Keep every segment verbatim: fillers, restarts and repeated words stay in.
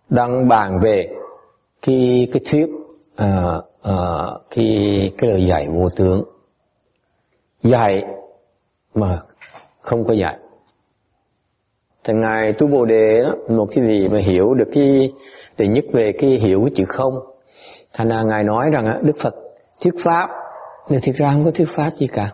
đang bàn về cái cái thuyết uh, uh, cái cái lời dạy vô tướng, dạy mà không có dạy. Thì ngài Tu Bồ Đề đó, một cái vị mà hiểu được cái đệ nhất về cái hiểu cái chữ không, thành ra ngài nói rằng Đức Phật thuyết pháp, nhưng thực ra không có thuyết pháp gì cả.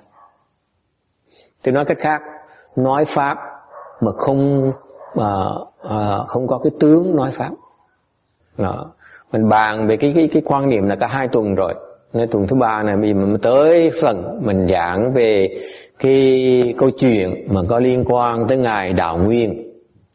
Tôi nói cách khác, nói pháp mà không mà uh, không có cái tướng nói pháp. Đó. Mình bàn về cái cái cái quan niệm là cả hai tuần rồi. Nên tuần thứ ba này mình tới phần mình giảng về cái câu chuyện mà có liên quan tới ngài Đạo Nguyên.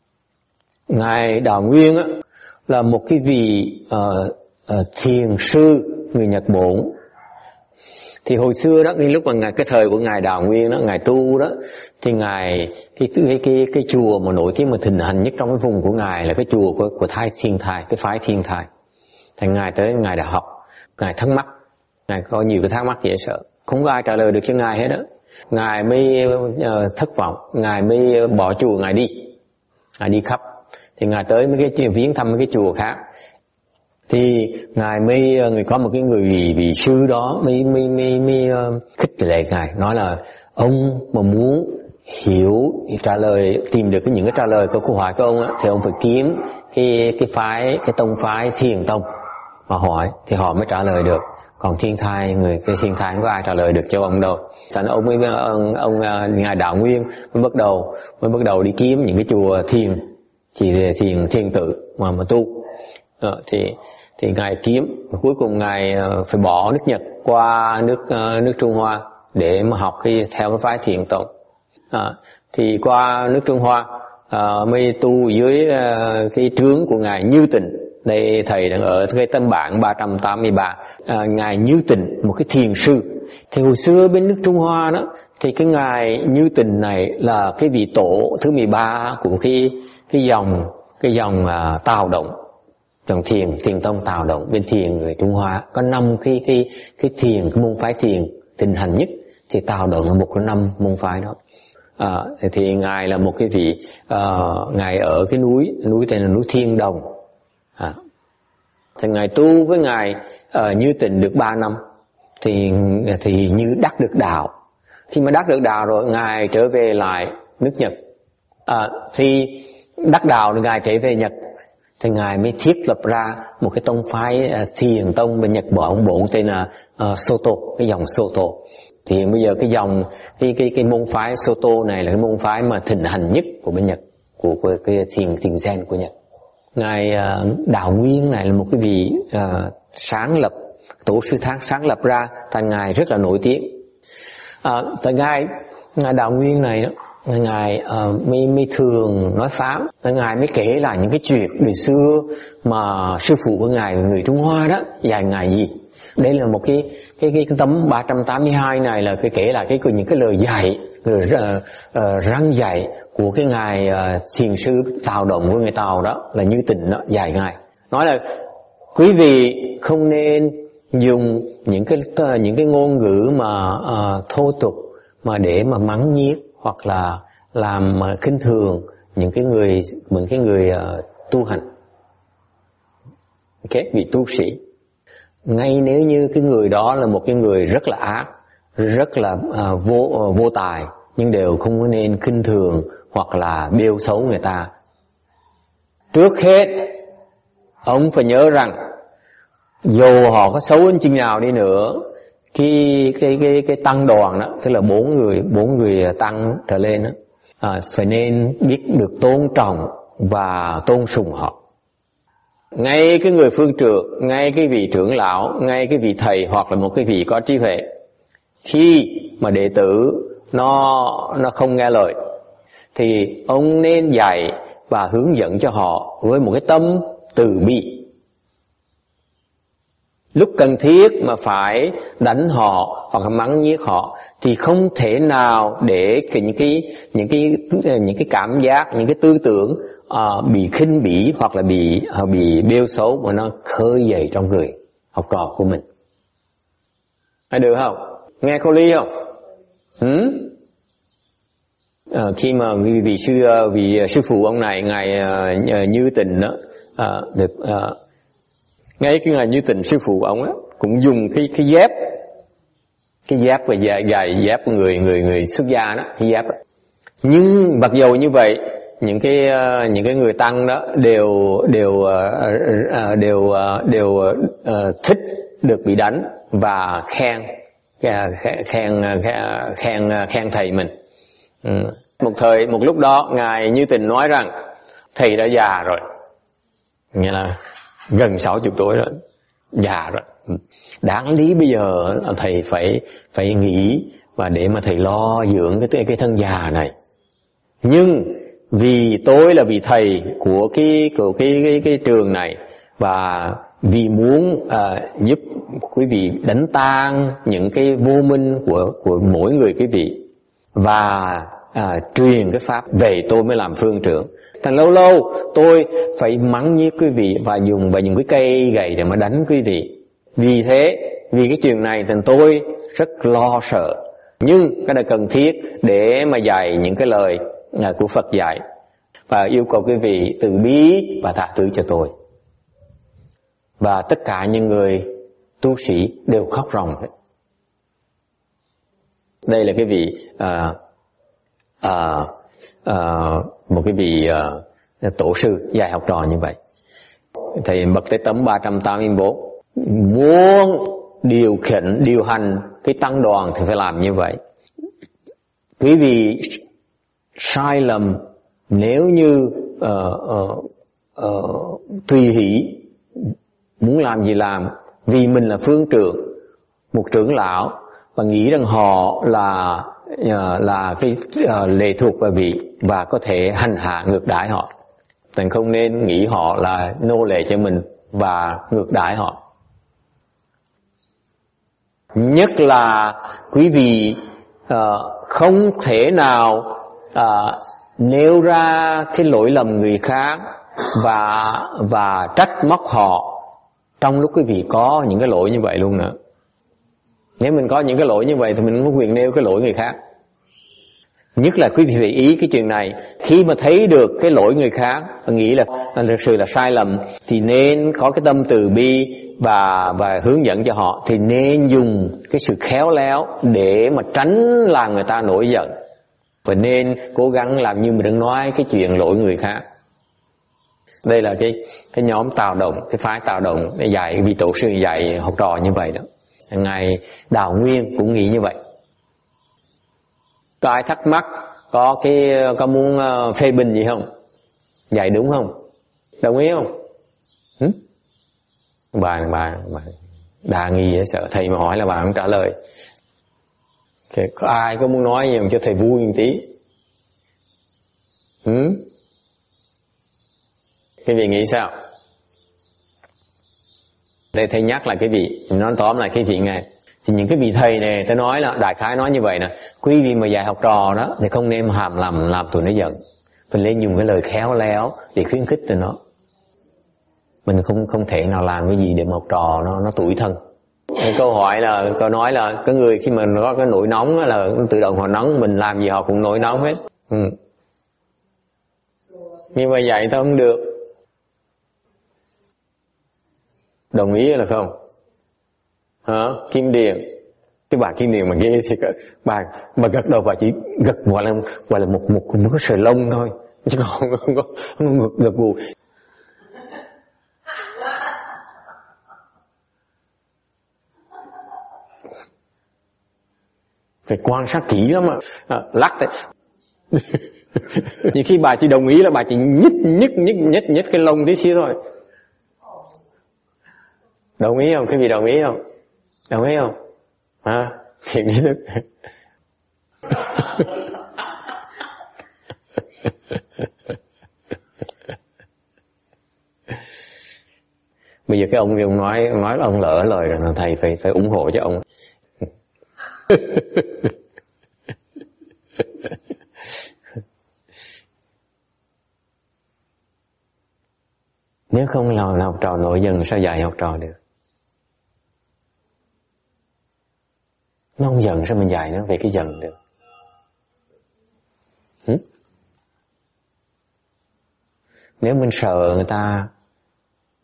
Ngài Đạo Nguyên á, là một cái vị uh, uh, thiền sư người Nhật Bản. Thì hồi xưa đó, cái lúc mà ngài, cái thời của ngài Đạo Nguyên đó, ngài tu đó, thì ngài cái cái cái cái chùa mà nổi tiếng mà thịnh hành nhất trong cái vùng của ngài là cái chùa của của Thái Thiên Thai, cái phái Thiên Thai. Thì ngài tới ngài đã học, ngài thắc mắc, ngài có nhiều cái thắc mắc dễ sợ, không có ai trả lời được cho ngài hết đó. Ngài mới uh, thất vọng, ngài mới bỏ chùa ngài đi, ngài đi khắp. Thì ngài tới mấy cái chuyện viếng thăm mấy cái chùa khác. Thì ngài mới người có một cái người vị, vị sư đó mới mới mới, mới uh, khích lệ ngài, nói là ông mà muốn hiểu trả lời, tìm được cái những cái trả lời của câu hỏi của ông á, thì ông phải kiếm cái cái phái cái tông phái Thiền Tông mà hỏi thì họ mới trả lời được. Còn Thiên Thai, người cái Thiên Thai không có ai trả lời được cho ông đâu. Thành ông mới ông, ông ngài Đạo Nguyên mới bắt đầu mới bắt đầu đi kiếm những cái chùa thiền, chỉ để thiền thiền tự mà mà tu. Ờ, thì thì ngài kiếm, cuối cùng ngài phải bỏ nước Nhật qua nước uh, nước Trung Hoa để mà học cái theo cái phái Thiền Tông. À, thì qua nước Trung Hoa uh, mới tu dưới uh, cái trướng của ngài Như Tịnh. Đây thầy đang ở cái tân bản ba trăm tám mươi ba. À, ngài Như Tịnh, một cái thiền sư. Thì hồi xưa bên nước Trung Hoa đó, thì cái ngài Như Tịnh này là cái vị tổ thứ mười ba của cái cái dòng cái dòng uh, Tào Động. Dòng thiền, thiền tông Tào Động bên thiền người Trung Hoa có năm cái cái cái thiền, cái môn phái thiền thịnh hành nhất, thì Tào Động là một trong năm môn phái đó. À, thì ngài là một cái vị uh, ngài ở cái núi núi tên là núi Thiên Đồng. À, thì ngài tu với ngài uh, Như Tịnh được ba năm, thì thì như đắc được đạo. Khi mà đắc được đạo rồi, ngài trở về lại nước Nhật. À, thì đắc đạo thì ngài trở về Nhật. Thì ngài mới thiết lập ra một cái tông phái uh, Thiền Tông bên Nhật Bản, bộ tên là uh, Soto, cái dòng Soto. Thì bây giờ cái dòng cái cái cái môn phái Soto này là cái môn phái mà thịnh hành nhất của bên Nhật, của, của cái thiền thiền Zen của Nhật. Ngài uh, Đạo Nguyên này là một cái vị uh, sáng lập, tổ sư thác sáng lập ra, thành ngài rất là nổi tiếng. À, tại ngài ngài Đạo Nguyên này đó, ngài uh, mới mới thường nói pháp, ngài mới kể lại những cái chuyện đời xưa mà sư phụ của ngài người Trung Hoa đó dạy ngài gì. Đây là một cái cái cái, cái tấm ba trăm tám mươi hai này là cái kể lại cái những cái lời dạy, lời uh, uh, răng dạy của cái ngài uh, thiền sư Tào Động của người Tàu đó, là Như Tịnh đó, dạy ngài. Nói là quý vị không nên dùng những cái những cái ngôn ngữ mà uh, thô tục mà để mà mắng nhiếc hoặc là làm uh, khinh thường những cái người những cái người uh, tu hành, các vị tu sĩ. Ngay nếu như cái người đó là một cái người rất là ác, rất là uh, vô uh, vô tài, nhưng đều không có nên khinh thường hoặc là bêu xấu người ta. Trước hết, ông phải nhớ rằng dù họ có xấu đến chừng nào đi nữa, cái cái cái cái tăng đoàn đó, tức là bốn người bốn người tăng trở lên đó, à, phải nên biết được tôn trọng và tôn sùng họ. Ngay cái người phương trượng, ngay cái vị trưởng lão, ngay cái vị thầy hoặc là một cái vị có trí huệ, khi mà đệ tử nó nó không nghe lời thì ông nên dạy và hướng dẫn cho họ với một cái tâm từ bi. Lúc cần thiết mà phải đánh họ hoặc là mắng nhiếc họ thì không thể nào để những cái những cái những cái cảm giác, những cái tư tưởng uh, bị khinh bỉ hoặc là bị uh, bị bêu xấu mà nó khơi dậy trong người học trò của mình. Hay được không? Nghe có lý không? Ừ? Uh, khi mà vị, vị sư vị sư phụ ông này ngài uh, Như Tịnh đó à, được à, ngay cái ngày Như Tình sư phụ ông á cũng dùng cái cái dép, cái dép và dài dài dép của người người người xuất gia đó, cái dép đó. Nhưng mặc dầu như vậy, những cái uh, những cái người tăng đó đều đều uh, uh, đều uh, đều uh, thích được bị đánh và khen khen khen khen khen thầy mình. Ừ. Một thời một lúc đó ngài Như Tình nói rằng thầy đã già rồi, nghĩa là gần sáu chục tuổi rồi, già rồi. Đáng lý bây giờ thầy phải phải nghỉ và để mà thầy lo dưỡng cái cái thân già này. Nhưng vì tôi là vị thầy của cái của cái cái, cái trường này, và vì muốn à, giúp quý vị đánh tan những cái vô minh của của mỗi người quý vị và à, truyền cái pháp về, tôi mới làm phương trưởng. Thành lâu lâu tôi phải mắng nhiếc quý vị và dùng và dùng cái cây gậy để mà đánh quý vị. Vì thế, vì cái chuyện này thì tôi rất lo sợ. Nhưng cái này cần thiết để mà dạy những cái lời của Phật dạy, và yêu cầu quý vị từ bi và tha thứ cho tôi. Và tất cả những người tu sĩ đều khóc ròng hết. Đây là cái vị à, à, à, một cái vị à, tổ sư dạy học trò như vậy. Thầy Mật Tế Tấm ba trăm tám mươi mốt muốn điều khiển điều hành cái tăng đoàn thì phải làm như vậy. Quý vị sai lầm nếu như uh, uh, uh, tùy hỷ muốn làm gì làm, vì mình là phương trưởng, một trưởng lão, và nghĩ rằng họ là uh, là cái uh, lệ thuộc vào vị và có thể hành hạ ngược đãi họ. Thành không nên nghĩ họ là nô lệ cho mình và ngược đãi họ. Nhất là quý vị uh, không thể nào uh, nêu ra cái lỗi lầm người khác và và trách móc họ trong lúc quý vị có những cái lỗi như vậy luôn nữa. Nếu mình có những cái lỗi như vậy thì mình không có quyền nêu cái lỗi người khác. Nhất là quý vị phải ý cái chuyện này, khi mà thấy được cái lỗi người khác và nghĩ là thực sự là sai lầm thì nên có cái tâm từ bi và và hướng dẫn cho họ, thì nên dùng cái sự khéo léo để mà tránh làm người ta nổi giận, và nên cố gắng làm như mình đừng nói cái chuyện lỗi người khác. Đây là cái cái nhóm Tào Đồng, cái phái Tào Đồng để dạy, vị tổ sư dạy học trò như vậy đó. Ngài Đào Nguyên cũng nghĩ như vậy. Có ai thắc mắc, có cái có muốn phê bình gì không? Dạy đúng không? Đồng ý không? Hử? Bà bà bà đa nghi dễ sợ, thầy mà hỏi là bà không trả lời. Thì có ai có muốn nói gì mà cho thầy vui một tí? Hử? Cái vị nghĩ sao? Đây thầy nhắc lại cái vị, nói tóm lại cái vị này. Thì những cái vị thầy này, tôi nói là đại khái nói như vậy nè, quý vị mà dạy học trò đó thì không nên hàm làm làm tụi nó giận, mình nên dùng cái lời khéo léo để khuyến khích tụi nó. Mình không không thể nào làm cái gì để mà học trò nó nó tủi thân. Cái câu hỏi là câu nói là cái người khi mà có cái nỗi nóng là tự động họ nóng, mình làm gì họ cũng nổi nóng hết. Ừ. Nhưng mà dạy thôi không được. Đồng ý là không? Hả? Kim Điền, cái bà Kim Điền mà ghê thì bà bà gật đầu, bà chỉ gật gọi là gọi là một một một cái sợi lông thôi, chứ không không có không gật gật gù. Phải quan sát kỹ lắm mà à, lắc đấy. Nhưng khi bà chỉ đồng ý là bà chỉ nhích nhích nhích nhích nhích cái lông tí xíu thôi. Đồng ý không? Cái gì đồng ý không? Đồng ý không? Hả? Thiện ý thức. Bây giờ cái ông ông nói nói là ông lỡ lời rồi, thầy phải phải ủng hộ cho ông. Nếu không là học trò nổi giận sao dạy học trò được? Nó không giận sao mình dạy nó về cái giận được? Hử? Nếu mình sợ người ta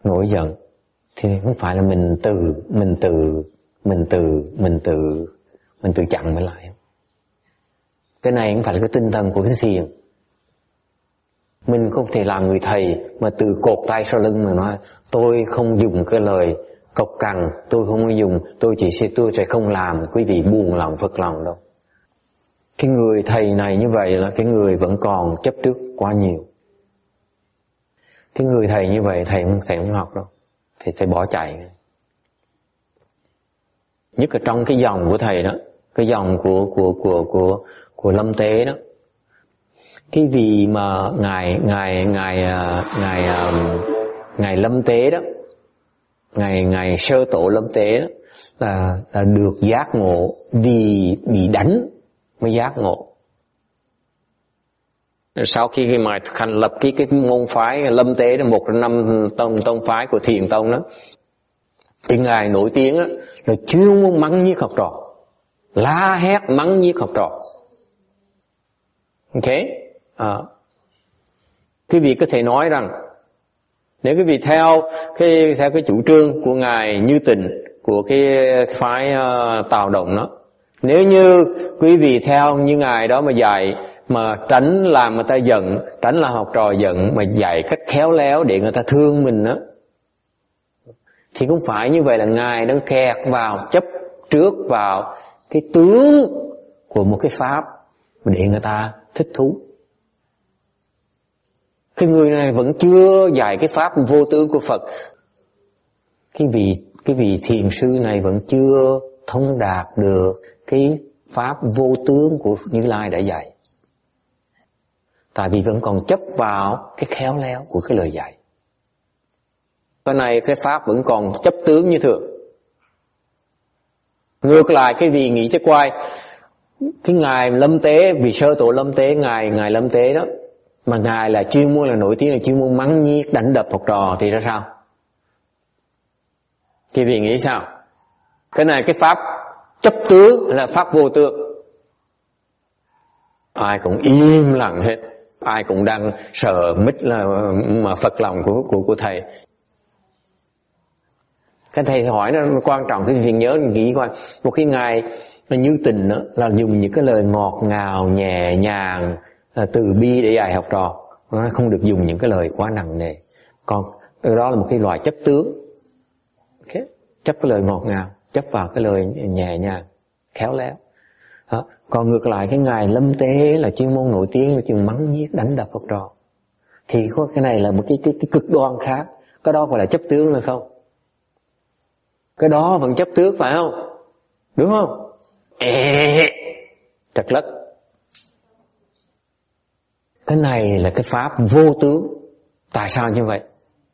nổi giận thì không phải là mình từ mình từ mình từ mình từ mình từ chặn mới lại. Cái này không phải là cái tinh thần của cái thiền. Mình không thể làm người thầy mà từ cột tay sau lưng mà nói tôi không dùng cái lời cộc cằn, tôi không dùng, tôi chỉ sẽ tôi sẽ không làm quý vị buồn lòng phật lòng đâu. Cái người thầy này như vậy là cái người vẫn còn chấp trước quá nhiều. Cái người thầy như vậy thầy không thầy không học đâu, thầy sẽ bỏ chạy. Nhất là trong cái dòng của thầy đó, cái dòng của của của của của Lâm Tế đó, cái vị mà ngài ngài ngài ngài ngài Lâm Tế đó, ngài ngài sơ tổ Lâm Tế đó là là được giác ngộ vì bị đánh mới giác ngộ. Sau khi mà thành lập cái cái môn phái Lâm Tế là một trong năm tông tông phái của Thiền Tông đó, thì ngài nổi tiếng á là chuyên muốn mắng nhiếc học trò, la hét mắng nhiếc học trò. Ok, à, quý vị có thể nói rằng nếu quý vị theo cái theo cái chủ trương của ngài Như Tình của cái phái uh, Tào Động đó, nếu như quý vị theo như ngài đó mà dạy mà tránh làm người ta giận, tránh làm học trò giận, mà dạy cách khéo léo để người ta thương mình đó, thì không phải như vậy là ngài đang kẹt vào chấp trước vào cái tướng của một cái pháp để người ta thích thú. Cái người này vẫn chưa dạy cái pháp vô tướng của Phật. Cái vị cái vị thiền sư này vẫn chưa thông đạt được cái pháp vô tướng của Như Lai đã dạy. Tại vì vẫn còn chấp vào cái khéo léo của cái lời dạy. Cái này cái pháp vẫn còn chấp tướng như thường. Ngược lại cái vị nghĩ chắc quay, cái ngài Lâm Tế, vì sơ tổ Lâm Tế, ngài ngài Lâm Tế đó, mà ngài là chuyên môn là nổi tiếng là chuyên môn mắng nhiếc đánh đập học trò thì ra sao? Quý vị nghĩ sao? Cái này cái pháp chấp tướng là pháp vô tướng. Ai cũng im lặng hết, ai cũng đang sợ mít là mà phật lòng của của của thầy. Cái thầy hỏi nó quan trọng, cái việc nhớ nghĩ coi, một cái ngài Như Tình đó, là dùng những cái lời ngọt ngào nhẹ nhàng từ bi để dạy học trò, nó không được dùng những cái lời quá nặng nề. Còn đó là một cái loại chấp tướng, okay. Chấp cái lời ngọt ngào, chấp vào cái lời nhẹ nhàng khéo léo đó. Còn ngược lại cái ngài Lâm Tế là chuyên môn nổi tiếng là chuyên mắng nhiếc đánh đập học trò, thì có cái này là một cái cái, cái cực đoan khác. Cái đó gọi là chấp tướng là không? Cái đó vẫn chấp tướng phải không? Đúng không? Ê, trật lất. Cái này là cái pháp vô tướng. Tại sao như vậy?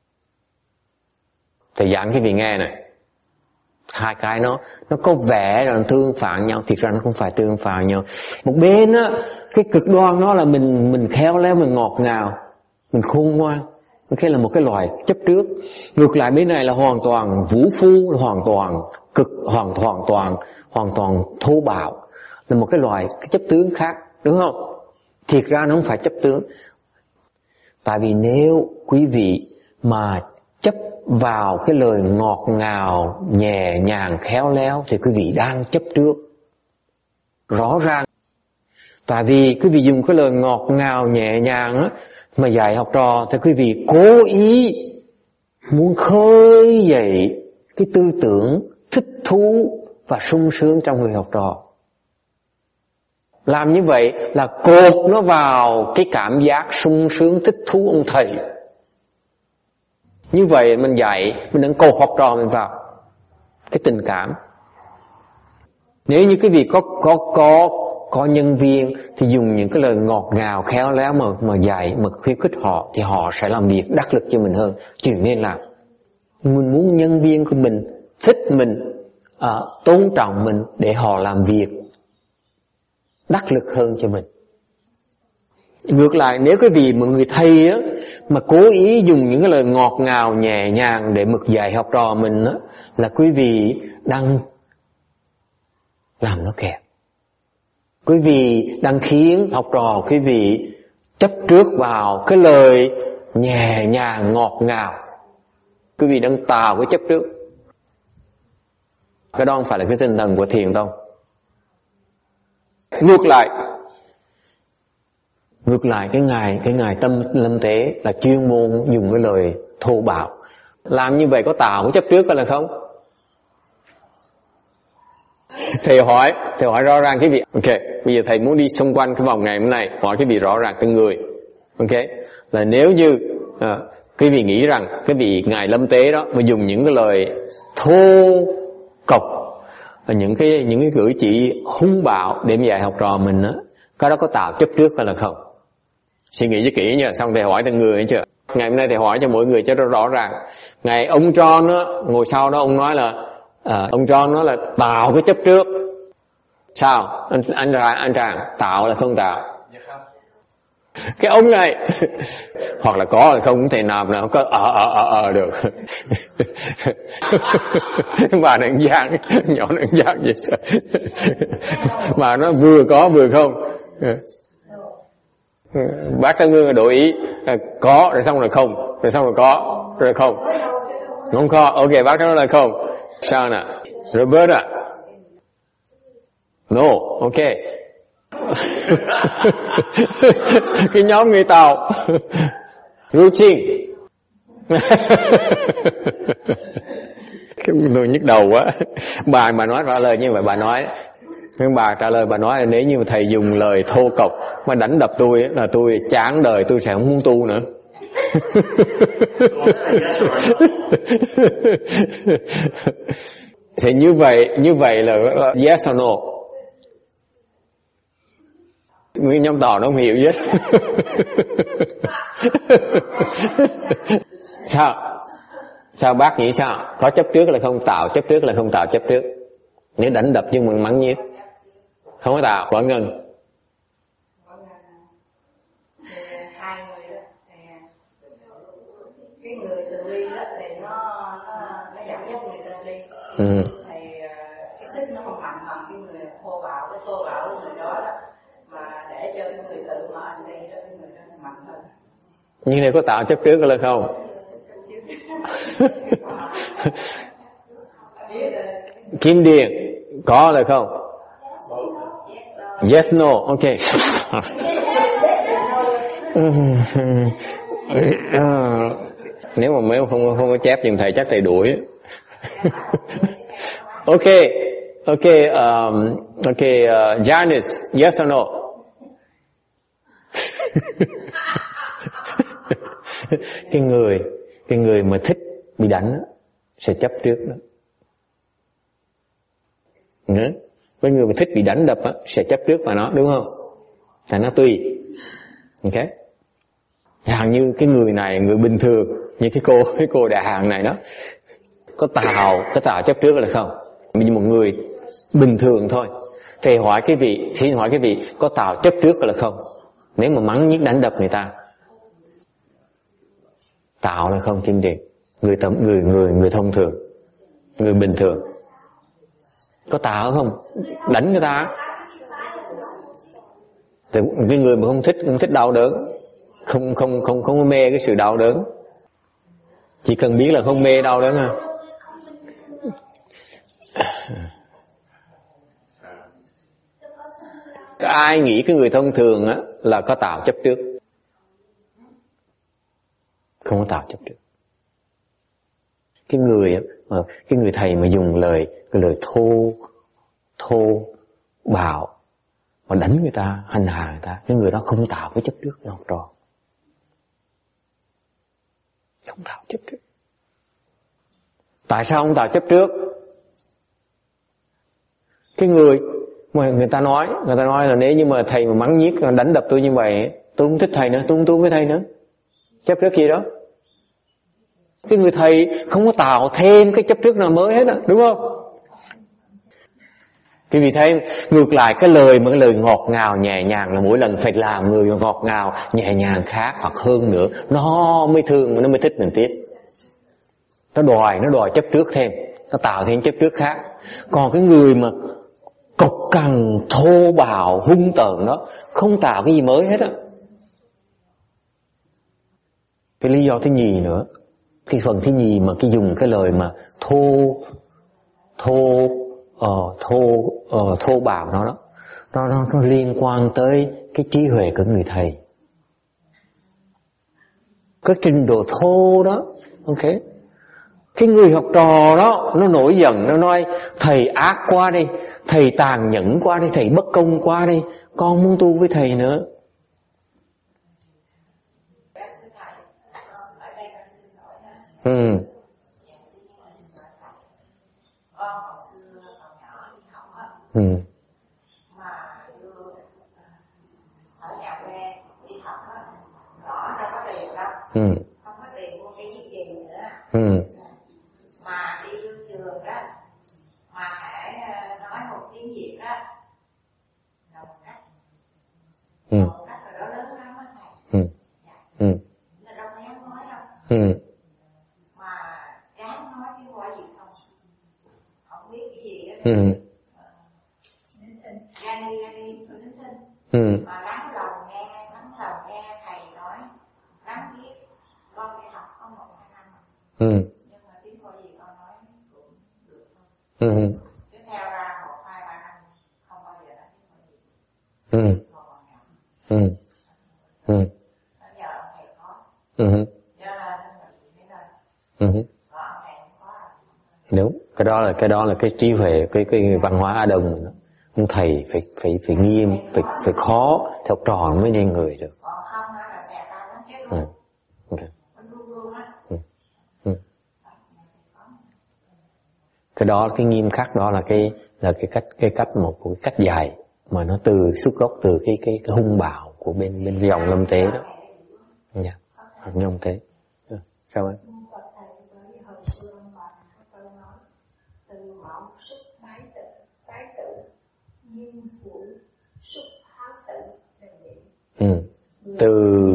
Thầy giảng cái vị nghe này. Hai cái nó nó có vẻ là tương phản nhau, thực ra nó không phải tương phản nhau. Một bên á, cái cực đoan nó là mình mình khéo léo, mình ngọt ngào, mình khôn ngoan, cái là một cái loại chấp trước. Ngược lại bên này là hoàn toàn vũ phu, hoàn toàn cực, hoàn hoàn toàn hoàn toàn thô bạo, là một cái loại cái chấp tướng khác, đúng không? Thiệt ra nó không phải chấp tướng. Tại vì nếu quý vị mà chấp vào cái lời ngọt ngào nhẹ nhàng khéo léo thì quý vị đang chấp trước rõ ràng. Tại vì quý vị dùng cái lời ngọt ngào nhẹ nhàng á mà dạy học trò thì quý vị cố ý muốn khơi dậy cái tư tưởng thích thú và sung sướng trong người học trò. Làm như vậy là cột nó vào cái cảm giác sung sướng thích thú ông thầy. Như vậy mình dạy, mình đang cột học trò mình vào cái tình cảm. Nếu như cái vị có có có có nhân viên thì dùng những cái lời ngọt ngào khéo léo mà mà dạy, mà khuyến khích họ thì họ sẽ làm việc đắc lực cho mình hơn. Chuyện nên làm. Mình muốn nhân viên của mình thích mình, à, tôn trọng mình để họ làm việc đắc lực hơn cho mình. Ngược lại nếu cái vị mà người thầy á mà cố ý dùng những cái lời ngọt ngào nhẹ nhàng để mực dạy học trò mình á, là quý vị đang làm nó kẹt. Quý vị đang khiến học trò quý vị chấp trước vào cái lời nhẹ nhàng ngọt ngào. Quý vị đang tạo cái chấp trước. Cái đó không phải là cái tinh thần của thiền tông. Ngược lại, ngược lại cái ngài cái ngài tâm lâm tế là chuyên môn dùng cái lời thô bạo. Làm như vậy có tạo cái chấp trước hay là không? Thầy hỏi, thầy hỏi rõ ràng cái vị. Ok, bây giờ thầy muốn đi xung quanh cái vòng ngày hôm nay, hỏi cái vị rõ ràng từng người. Ok, là nếu như à, cái vị nghĩ rằng cái vị ngài lâm tế đó mà dùng những cái lời thô cộc, những cái những cái cử chỉ hung bạo để mà dạy học trò mình á, cái đó có tạo chấp trước hay là không? Suy nghĩ cho kỹ nha, xong thầy hỏi từng người chưa? Ngày hôm nay thầy hỏi cho mỗi người cho nó rõ ràng. Ngày ông John á, ngồi sau đó ông nói là à, ông John nói là tạo cái chấp trước. Sao? Anh anh ra anh Tràng tạo là không tạo? Cái ông này hoặc là có là không, không thể nào nào có ờ ờ ờ ờ được. Bà này giang nhỏ nó giang vậy sao? Mà nó vừa có vừa không. Bác Tân Ngương đổi ý à, có rồi xong rồi không, rồi xong rồi có rồi không, không có. Ok, bác nói là không. Sao nè Robert à? No, ok. Cái nhóm người Tàu routine. Cái người nhức đầu quá. Bà mà nói trả lời như vậy, bà nói nhưng bà trả lời bà nói là nếu như mà thầy dùng lời thô cộc mà đánh đập tôi là tôi chán đời, tôi sẽ không muốn tu nữa. Thì như vậy như vậy là yes or no? Nguyên nhóm Tàu nó không hiểu hết. Sao? Sao bác nghĩ sao? Có chấp trước là không tạo chấp trước là không tạo chấp trước. Nếu đánh đập nhưng mình mắng nhiếc không có tạo. Quả Ngân hai người đó thì cái người từ ly đó thì nó nó nó dẫn dắt người từ ly. Ừ. Thì cái sức nó không mạnh bằng cái người thô bạo, cái thô bạo của người đó đó, mà để cho cái người tự mà anh đây đó, cái người đó mạnh hơn. Nhưng này có tạo chấp trước hay là không? Kim Điền có là không? Yes, no, ok. Nếu mà mấy không không có chép giùm thầy chắc thầy đuổi. Ok, ok, um, ok, uh, Janice, yes or no? Cái người, cái người mà thích bị đánh đó, sẽ chấp trước đó. Nữa. Với người mà thích bị đánh đập á, sẽ chấp trước vào nó, đúng không? Tại nó tùy. Ok. Hàng như cái người này, người bình thường, như cái cô, cái cô đại hàng này đó, có tạo, có tạo chấp trước là không? Như một người bình thường thôi. Thì hỏi cái vị, thì hỏi cái vị có tạo chấp trước là không? Nếu mà mắng nhiếc đánh đập người ta, tạo là không Kim Điền? Người tầm, người người người thông thường, người bình thường, có tạo không? Đánh người ta. Thì cái người mà không thích không thích đau đớn, không không không không có mê cái sự đau đớn, chỉ cần biết là không mê đau đớn à. Ai nghĩ cái người thông thường á là có tạo chấp trước? Không có tạo chấp trước. Cái người mà cái người thầy mà dùng lời cái lời thô thô bạo mà đánh người ta, hành hạ người ta, cái người đó không tạo cái chấp trước với học trò. Không tạo chấp trước. Tại sao không tạo chấp trước? Cái người mà người ta nói, người ta nói là nếu như mà thầy mà mắng nhiếc đánh đập tôi như vậy, tôi không thích thầy nữa, tôi không tu với thầy nữa. Chấp trước gì đó? Cái người thầy không có tạo thêm cái chấp trước nào mới hết á, đúng không? Cái vì thế ngược lại cái lời mà cái lời ngọt ngào nhẹ nhàng là mỗi lần phải làm người ngọt ngào nhẹ nhàng khác hoặc hơn nữa, nó mới thương, nó mới thích mình tiếp. Nó đòi, nó đòi chấp trước thêm, nó tạo thêm chấp trước khác. Còn cái người mà cộc cằn, thô bạo, hung tợn đó, không tạo cái gì mới hết á. Cái lý do thứ nhì nữa Cái phần thứ nhì mà cái dùng cái lời mà thô thô uh, thô uh, thô bạo nó đó, nó nó nó liên quan tới cái trí huệ của người thầy. Cái trình độ thô đó, ok. Cái người học trò đó nó nổi giận, nó nói thầy ác quá đi, thầy tàn nhẫn quá đi, thầy bất công quá đi, con muốn tu với thầy nữa. Ừ. Ừ. Ừ. Không có tiền mua cái gì nữa. Ừ. Mà đi vô trường đó, mà hãy nói một tiếng Việt đó, là một cách. Ừ. Một cách là đó lớn lắm á thầy. Ừ. Ừ. Là đâu có dám nói đâu. Ừ. Mà dám nói chứ không phải gì không. Không biết cái gì đó. Ừ. Ra đi, ra đi, tôi đến tin. Ừ. Mà lắng lòng nghe, lắng lòng nghe thầy nói, lắng biết. Con đi học có một hai năm. Ừ. Nhưng mà tiếng gọi gì con nói cũng được thôi. Ừ. Chứ theo ra một hai ba năm không bao giờ nói tiếng gọi gì. Ừ. Ừ. Ừ. Bây giờ ông thầy có. Ừ. Cho nên thế này. Ừ. Và ông thầy không có. Đúng, cái đó là cái đó là cái trí huệ, cái cái văn hóa Á Đông. Ông thầy phải phải phải nghiêm, phải phải khó, theo trò mới nên người được. Còn không là xẻ tao nó chết Ừ. luôn. Okay. Nó luôn luôn á. Ừ. Ừ. Cái đó, cái nghiêm khắc đó là cái là cái cách cái cách một cái cách dạy mà nó từ xuất gốc từ cái cái cái hung bạo của bên bên dòng Lâm Tế đó. Dạ. Yeah. Lâm Tế. Ừ. Sao vậy? Từ mẫu xuất bái tự, bái tự nhiên phụ xuất háo tự là vậy. Ừ. Từ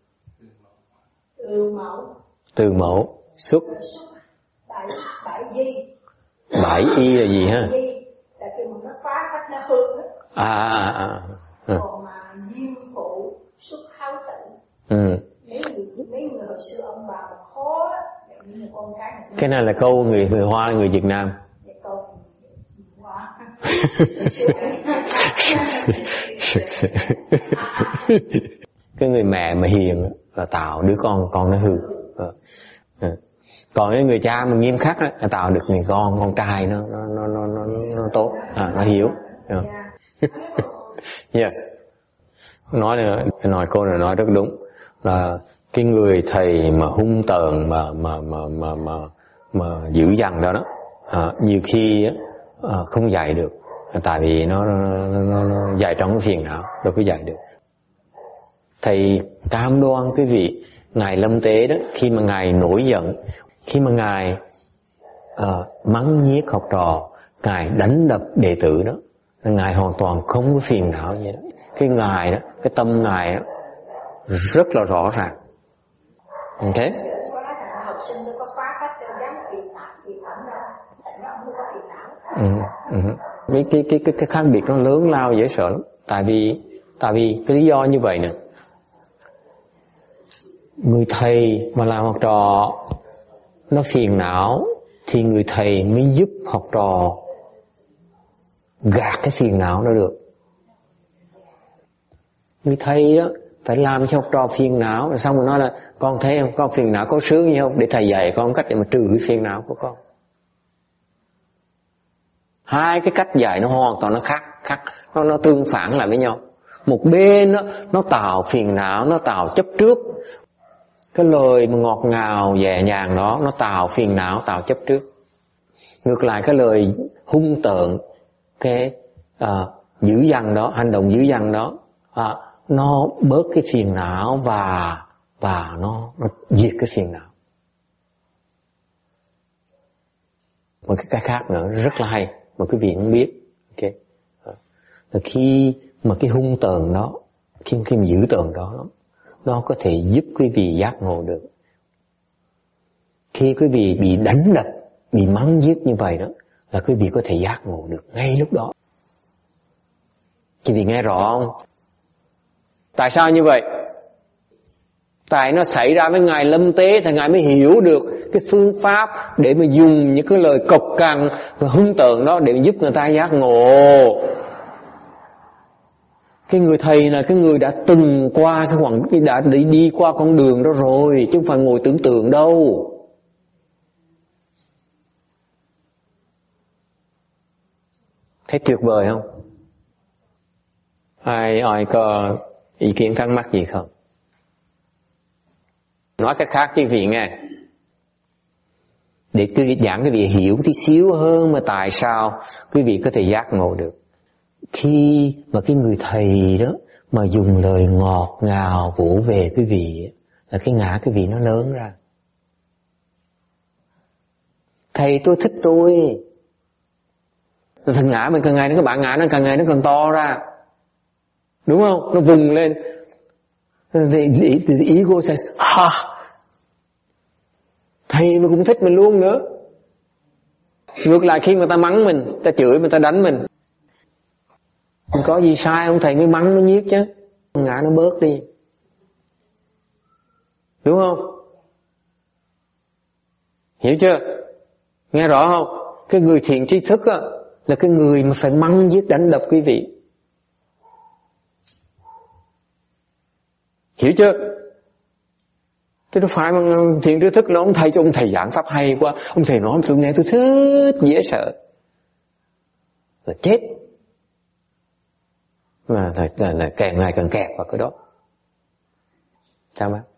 từ mẫu từ mẫu xuất bảy bảy di. Bảy y là gì ha? Bảy di là khi mà nó phá cách nó hư đó. À à à. À. Còn mà nhiên phụ xuất háo tự. Ừ. Mấy người mấy người hồi xưa ông bà mà khó như con cái. Cái này là câu người người Hoa, người Việt Nam. Câu Hoa. Cái người mẹ mà hiền là tạo đứa con con nó hư. À. Còn cái người cha mà nghiêm khắc là tạo được người con con trai nó nó nó nó nó, nó tốt, à, nó hiếu. Yeah. Yes. Nói là nói cô này nói rất đúng, là cái người thầy mà hung tợn mà mà mà mà mà, mà dữ dằn đó đó, à, nhiều khi à, không dạy được, tại vì nó nó, nó, nó dạy trong cái phiền não, đâu có dạy được. Thầy cam đoan quý vị, ngài Lâm Tế đó, khi mà ngài nổi giận, khi mà ngài uh, mắng nhiếc học trò, ngài đánh đập đệ tử đó, ngài hoàn toàn không có phiền não gì đó. Cái ngài đó, cái tâm ngài đó rất là rõ ràng. Ok? Học sinh tôi có phá cách tôi dám phiền não thì ẩn đâu, tại nó không có phiền não. Ừ, ừ. Cái, cái, cái, cái, cái khác biệt nó lớn lao dễ sợ lắm. Tại vì, tại vì cái lý do như vậy nè. Người thầy mà làm học trò nó phiền não thì người thầy mới giúp học trò gạt cái phiền não đó được. Người thầy đó phải làm cho học trò phiền não, rồi xong rồi nói là con thấy không, con phiền não có sướng gì không, để thầy dạy con cách để mà trừ cái phiền não của con. Hai cái cách dạy nó hoàn toàn nó khác, khác nó nó tương phản lại với nhau. Một bên đó, nó tạo phiền não, nó tạo chấp trước. Cái lời mà ngọt ngào nhẹ nhàng đó nó tạo phiền não, tạo chấp trước. Ngược lại cái lời hung tợn, cái à, dữ dằn đó, hành động dữ dằn đó, à, nó bớt cái phiền não và và nó nó diệt cái phiền não. Một cái cái khác nữa rất là hay mà quý vị không biết. Ok, à, khi mà cái hung tợn đó, khi khi mà dữ tợn đó, nó có thể giúp quý vị giác ngộ được. Khi quý vị bị đánh đập, bị mắng giết như vậy đó, là quý vị có thể giác ngộ được ngay lúc đó. Quý vị nghe rõ không? Tại sao như vậy? Tại nó xảy ra với Ngài lâm tế thì Ngài mới hiểu được cái phương pháp để mà dùng những cái lời cộc cằn và hung tợn đó để giúp người ta giác ngộ. Cái người thầy là cái người đã từng qua cái khoảng đã đi, đi qua con đường đó rồi, chứ không phải ngồi tưởng tượng đâu. Thấy tuyệt vời không? Ai ai có ý kiến thắc mắc gì không? Nói cách khác quý vị nghe, để quý vị giảng quý vị hiểu tí xíu hơn mà tại sao quý vị có thể giác ngộ được. Khi mà cái người thầy đó mà dùng lời ngọt ngào vỗ về quý vị là cái ngã quý vị nó lớn ra. Thầy tôi thích tôi. Thành ngã mình càng ngày nó các bạn ngã nó càng ngày nó càng to ra. Đúng không? Nó vùng lên. The, the, the ego says, ha, thầy mà cũng thích mình luôn nữa. Ngược lại khi người ta mắng mình, ta chửi mình, ta đánh mình, mình có gì sai không thầy mới mắng mới nhiếc chứ. Ngã nó bớt đi. Đúng không? Hiểu chưa? Nghe rõ không? Cái người thiện tri thức á, là cái người mà phải mắng giết đánh đập quý vị. Hiểu chưa? Chứ đâu phải mà thiện tri thức là ông thầy cho ông thầy giảng pháp hay quá, ông thầy nói tôi nghe tôi thích dễ sợ là chết. Mà thầy là, là càng ngày càng kẹt vào cái đó. Sao bác?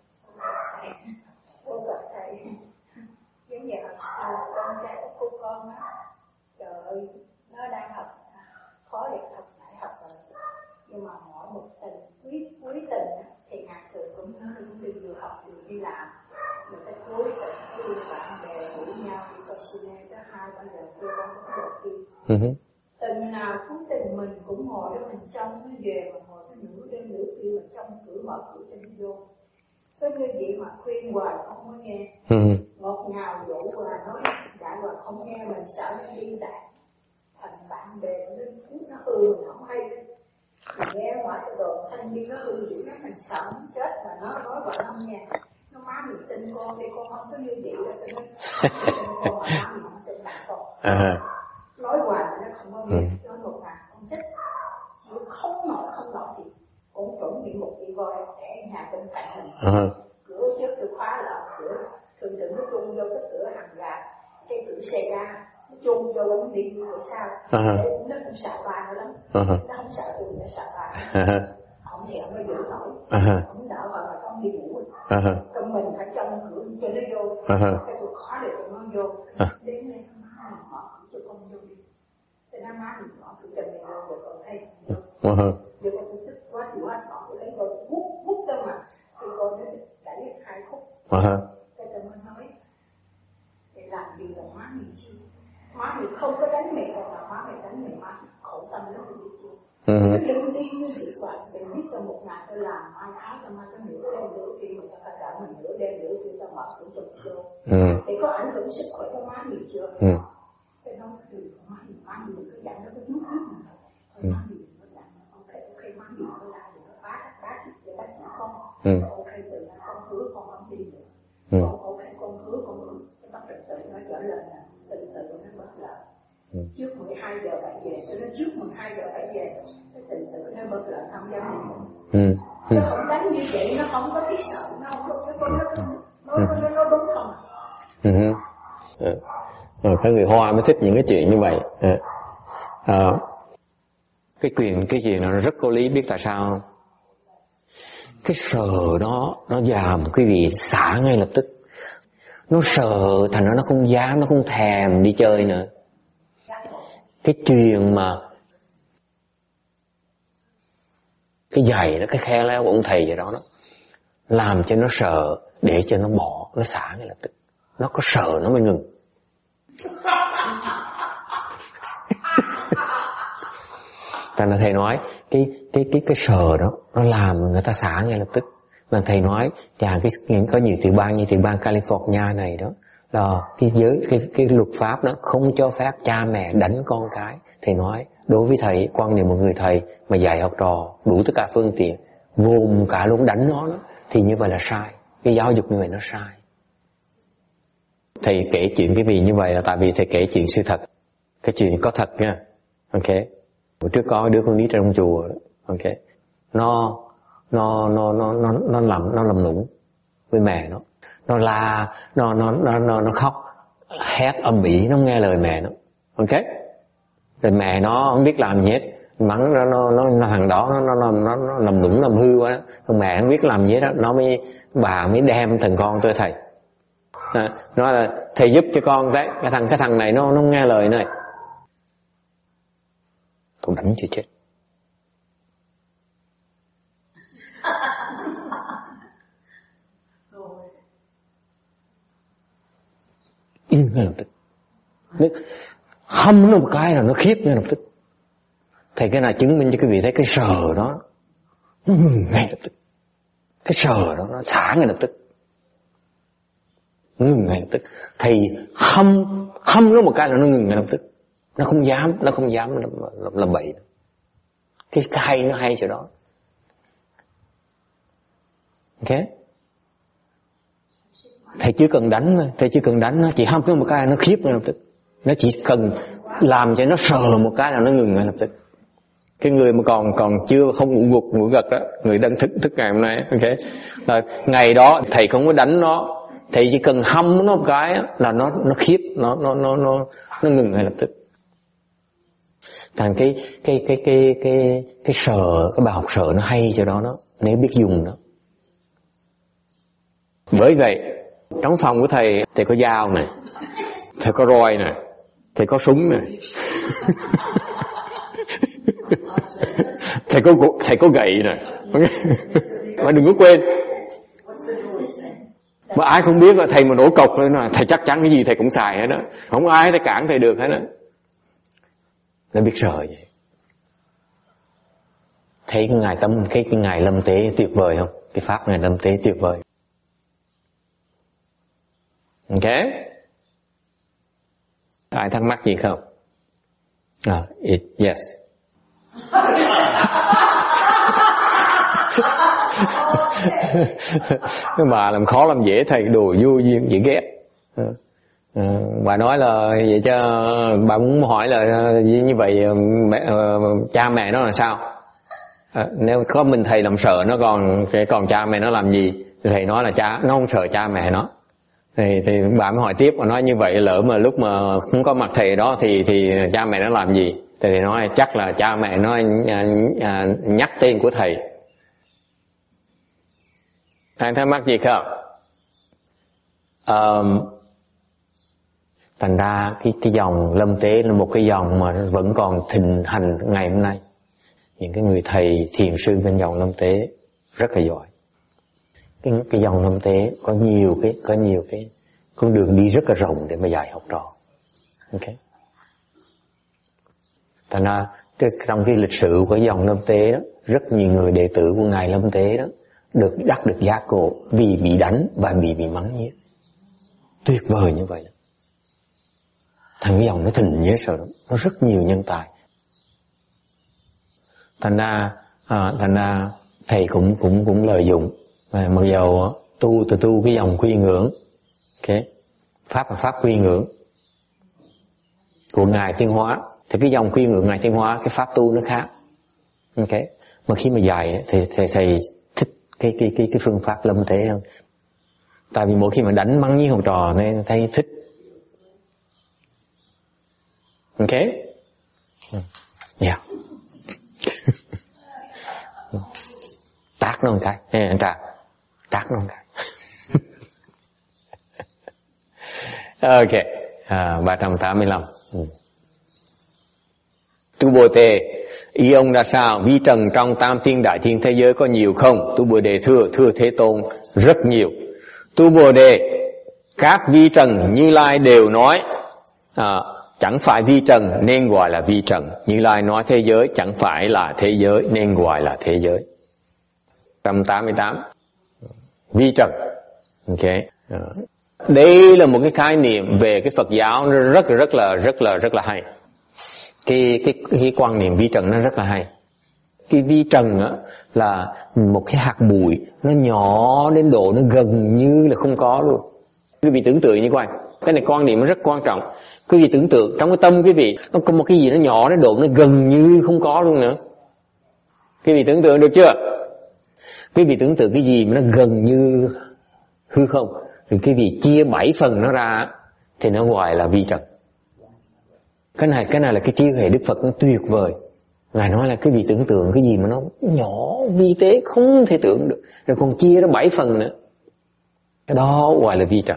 Nhưng mà mỗi một tình quý quý tình thì Ngài Thường cũng nói cũng đi vừa học vừa đi làm, người ta cuối tình cứ bạn bè rủ nhau đi coi cine tới hai ba giờ khuya con có được đi. Tình nào cuối tình mình cũng ngồi đó mình trông nó về mà ngồi cái nửa đêm nửa khuya mà trông cửa mở cửa cho đi vô. Có như vậy mà khuyên hoài không có nghe, ngọt ngào dỗ hoài nói đại hoài không nghe, mình sợ nó đi đại thành bạn bè nó nó hư mình không hay. Mình nghe ngoài cái đồ thanh niên nó hư dữ lắm, mình sợ nó chết mà nó nói vào không nghe. Nó má mình tin con đi, con không có như vậy đó, cho nên con mà má mình không tin bạn con. Nói hoài mà nó không có nghe, nói một ngày không thích. Chịu không nổi không nổi thì cũng chuẩn bị một đi voi để nhà bên cạnh mình. Cửa trước tôi khóa lại, cửa thường thường nó chung vô cái cửa hàng gà, cái cửa xe ga. Chung vô nó đi như sao uh-huh. Nó cũng sợ ba nữa lắm uh-huh. Nó không sợ tôi, nó sợ ba uh-huh. Ông thì ông nó giữ nổi uh-huh. Ông đỡ vào mà con đi ngủ uh-huh. Còn mình phải trong cửa cho nó vô uh-huh. Cái tôi khó để cho nó vô uh-huh. Đến nay nó má mình mở cửa cho con vô đi. Thế nó má mình mở cửa cho mình vô rồi còn thấy uh-huh. Giờ con tôi thích quá thì quá mở cửa đấy rồi hút hút cơ mà. Thì con nó đẩy hai khúc uh-huh. Cái tôi mới nói để làm gì là má mình chưa. Má mình không có đánh mẹ, còn là má mẹ đánh mẹ, má khổ tâm lắm rồi biết chưa. Nó đừng đi như vậy vậy, mình biết là một ngày tôi làm ai áo cho mai có nửa đêm nửa khi mà ta phải đợi mình nửa đêm nửa khi ta mở cũng chụp vô. Thì có ảnh hưởng sức khỏe của má mình chưa? Cái đó là đừng có má mình, má mình đừng có dặn nó có chút hết mà. Má mình đừng có dặn, ok, ok, má mình có lại, đừng có bác, bác thì bác chỉ không. Ok, từ là con hứa con không đi nữa. Con ok, con hứa con hứa, bác trật tự nó trở lên là từ từ nó bất lợi. Ừ. Trước mười hai giờ phải về, cho nó trước mười hai giờ phải về, cái tình tự nó bất lợi không dám đi. Ừ. Nó không đánh như vậy, nó không có biết sợ, nó không có cái con nó nó nó nó nó đúng không? Ừ. Ừ. Rồi các người Hoa mới thích những cái chuyện như vậy. À. À. Cái quyền cái chuyện nó rất có lý, biết tại sao không? Cái sờ đó nó dàm quý vị xả ngay lập tức. Nó sợ thành ra nó không dám, nó không thèm đi chơi nữa. Cái chuyện mà cái giày đó, cái khe léo của ông thầy vậy đó, đó làm cho nó sợ, để cho nó bỏ, nó xả ngay lập tức. Nó có sợ nó mới ngừng. Thành ra thầy nói cái cái cái cái sợ đó nó làm người ta xả ngay lập tức. Mà thầy nói chàng cái có nhiều tiểu bang như tiểu bang California này đó là cái giới cái cái luật pháp đó không cho phép cha mẹ đánh con cái. Thầy nói đối với thầy, quan niệm một người thầy mà dạy học trò đủ tất cả phương tiện, gồm cả luôn đánh nó đó, thì như vậy là sai. Cái giáo dục như vậy nó sai. Thầy kể chuyện cái vì như vậy là tại vì thầy kể chuyện sự thật. Cái chuyện có thật nha. Ok. Hồi trước có đứa con nít trong chùa. Ok. Nó nó nó nó nó nó làm nó làm nũng với mẹ nó. Nó la, nó nó nó nó nó khóc, hét ầm ĩ, nó không nghe lời mẹ nó. Ok. Rồi mẹ nó không biết làm gì hết, mắng nó nó nó, nó thằng đó nó nó nó nó, nó làm nũng làm hư quá. Còn mẹ không biết làm gì hết đó, nó mới bà mới đem thằng con tới thầy. À, nói là thầy giúp cho con đấy, cái thằng cái thằng này nó nó không nghe lời này. Tôi đánh cho chết. Im ngay lập tức. Hâm nó một cái là nó khiếp ngay lập tức. Thầy cái này chứng minh cho quý vị thấy cái sờ đó nó ngừng ngay lập tức. Cái sờ đó nó xả ngay lập tức. Nó ngừng ngay lập tức. Thầy hâm hâm nó một cái là nó ngừng ngay lập tức. Nó không dám, nó không dám làm, làm, làm bậy. Cái hay nó hay chỗ đó. Ok. Thầy chưa cần đánh mà, thầy chưa cần đánh nó, chỉ hâm nó một cái nó khiếp ngay lập tức. Nó chỉ cần làm cho nó sờ một cái là nó ngừng ngay lập tức. Cái người mà còn còn chưa không ngủ gục ngủ gật đó, người đang thức thức ngày hôm nay, ok, là ngày đó thầy không có đánh nó, thầy chỉ cần hâm nó một cái là nó nó khiếp, nó nó nó nó nó ngừng ngay lập tức. Thành cái cái cái cái cái cái sờ, cái bài học sờ nó hay cho đó đó, nếu biết dùng nó. Bởi vậy trong phòng của thầy, thầy có dao này, thầy có roi này, thầy có súng này, thầy có thầy có gậy này, mà đừng có quên. Mà ai không biết là thầy mà nổ cọc lên là thầy chắc chắn cái gì thầy cũng xài hết đó, không ai thầy cản thầy được hết đó. Nó biết sợ vậy. Thấy cái ngày tâm cái, cái ngày lâm tế tuyệt vời không? Cái pháp ngày lâm tế tuyệt vời. Ok. Ai thắc mắc gì không? À, it, yes. Cái bà làm khó làm dễ thầy, đồ vô duyên dễ ghét. À, bà nói là vậy chứ bà muốn hỏi là như vậy mẹ, uh, cha mẹ nó là sao? À, nếu có mình thầy làm sợ nó còn còn cha mẹ nó làm gì? Thì thầy nói là cha nó không sợ cha mẹ nó. Thì, thì bà mới hỏi tiếp và nói như vậy lỡ mà lúc mà không có mặt thầy đó thì thì cha mẹ nó làm gì? Thì thầy nói chắc là cha mẹ nó à, à, nhắc tên của thầy. Ai thắc mắc gì không? Um, thành ra cái cái dòng lâm tế là một cái dòng mà vẫn còn thịnh hành ngày hôm nay. Những cái người thầy thiền sư bên dòng lâm tế rất là giỏi. Cái cái dòng lâm tế có nhiều cái có nhiều cái con đường đi rất là rộng để mà dạy học trò. Ok. Thành ra trong cái lịch sử của dòng lâm tế đó, rất nhiều người đệ tử của ngài lâm tế đó được đắc được giác ngộ vì bị đánh và bị bị mắng nhiếc. Tuyệt vời như vậy. Thành cái dòng nó thịnh dễ sợ đó, nó rất nhiều nhân tài. Thành ra à, thành ra thầy cũng cũng cũng lợi dụng. Và mặc dầu tu từ tu cái dòng quy ngưỡng, ok, pháp là pháp quy ngưỡng của ngài Thiên Hóa, thì cái dòng quy ngưỡng ngài Thiên Hóa cái pháp tu nó khác, ok. Mà khi mà dạy thì thầy, thầy thích cái cái cái cái phương pháp lâm tế hơn, tại vì mỗi khi mà đánh mắng với học trò nên thầy thích, ok, yeah. Tát nó một cái, hey, anh Trà, tát nó một cái. Ok, à, ba trăm tám mươi lăm. Ừ. Tu Bồ Đề, ý ông ra sao? Vi trần trong tam thiên đại thiên thế giới có nhiều không? Tu Bồ Đề thưa, thưa Thế Tôn, rất nhiều. Tu Bồ Đề, các vi trần Như Lai đều nói, à, chẳng phải vi trần nên gọi là vi trần. Như Lai nói thế giới chẳng phải là thế giới nên gọi là thế giới. một trăm tám mươi tám. Vi trần. Ok. Đây là một cái khái niệm về cái Phật giáo nó rất rất là rất là rất là hay. Cái cái cái quan niệm vi trần nó rất là hay. cái vi trần á là một cái hạt bụi, nó nhỏ đến độ nó gần như là không có luôn. Quý vị tưởng tượng như vậy, cái này quan điểm nó rất quan trọng. Quý vị tưởng tượng trong cái tâm quý vị nó có một cái gì nó nhỏ đến độ nó gần như không có luôn nữa. Quý vị tưởng tượng được chưa? Quý vị tưởng tượng cái gì mà nó gần như hư không, rồi quý vị chia bảy phần nó ra thì nó gọi là vi trần. Cái này cái này là cái trí huệ Đức Phật nó tuyệt vời. Ngài nói là quý vị tưởng tượng cái gì mà nó nhỏ vi tế không thể tưởng được, rồi còn chia nó bảy phần nữa, cái đó gọi là vi trần.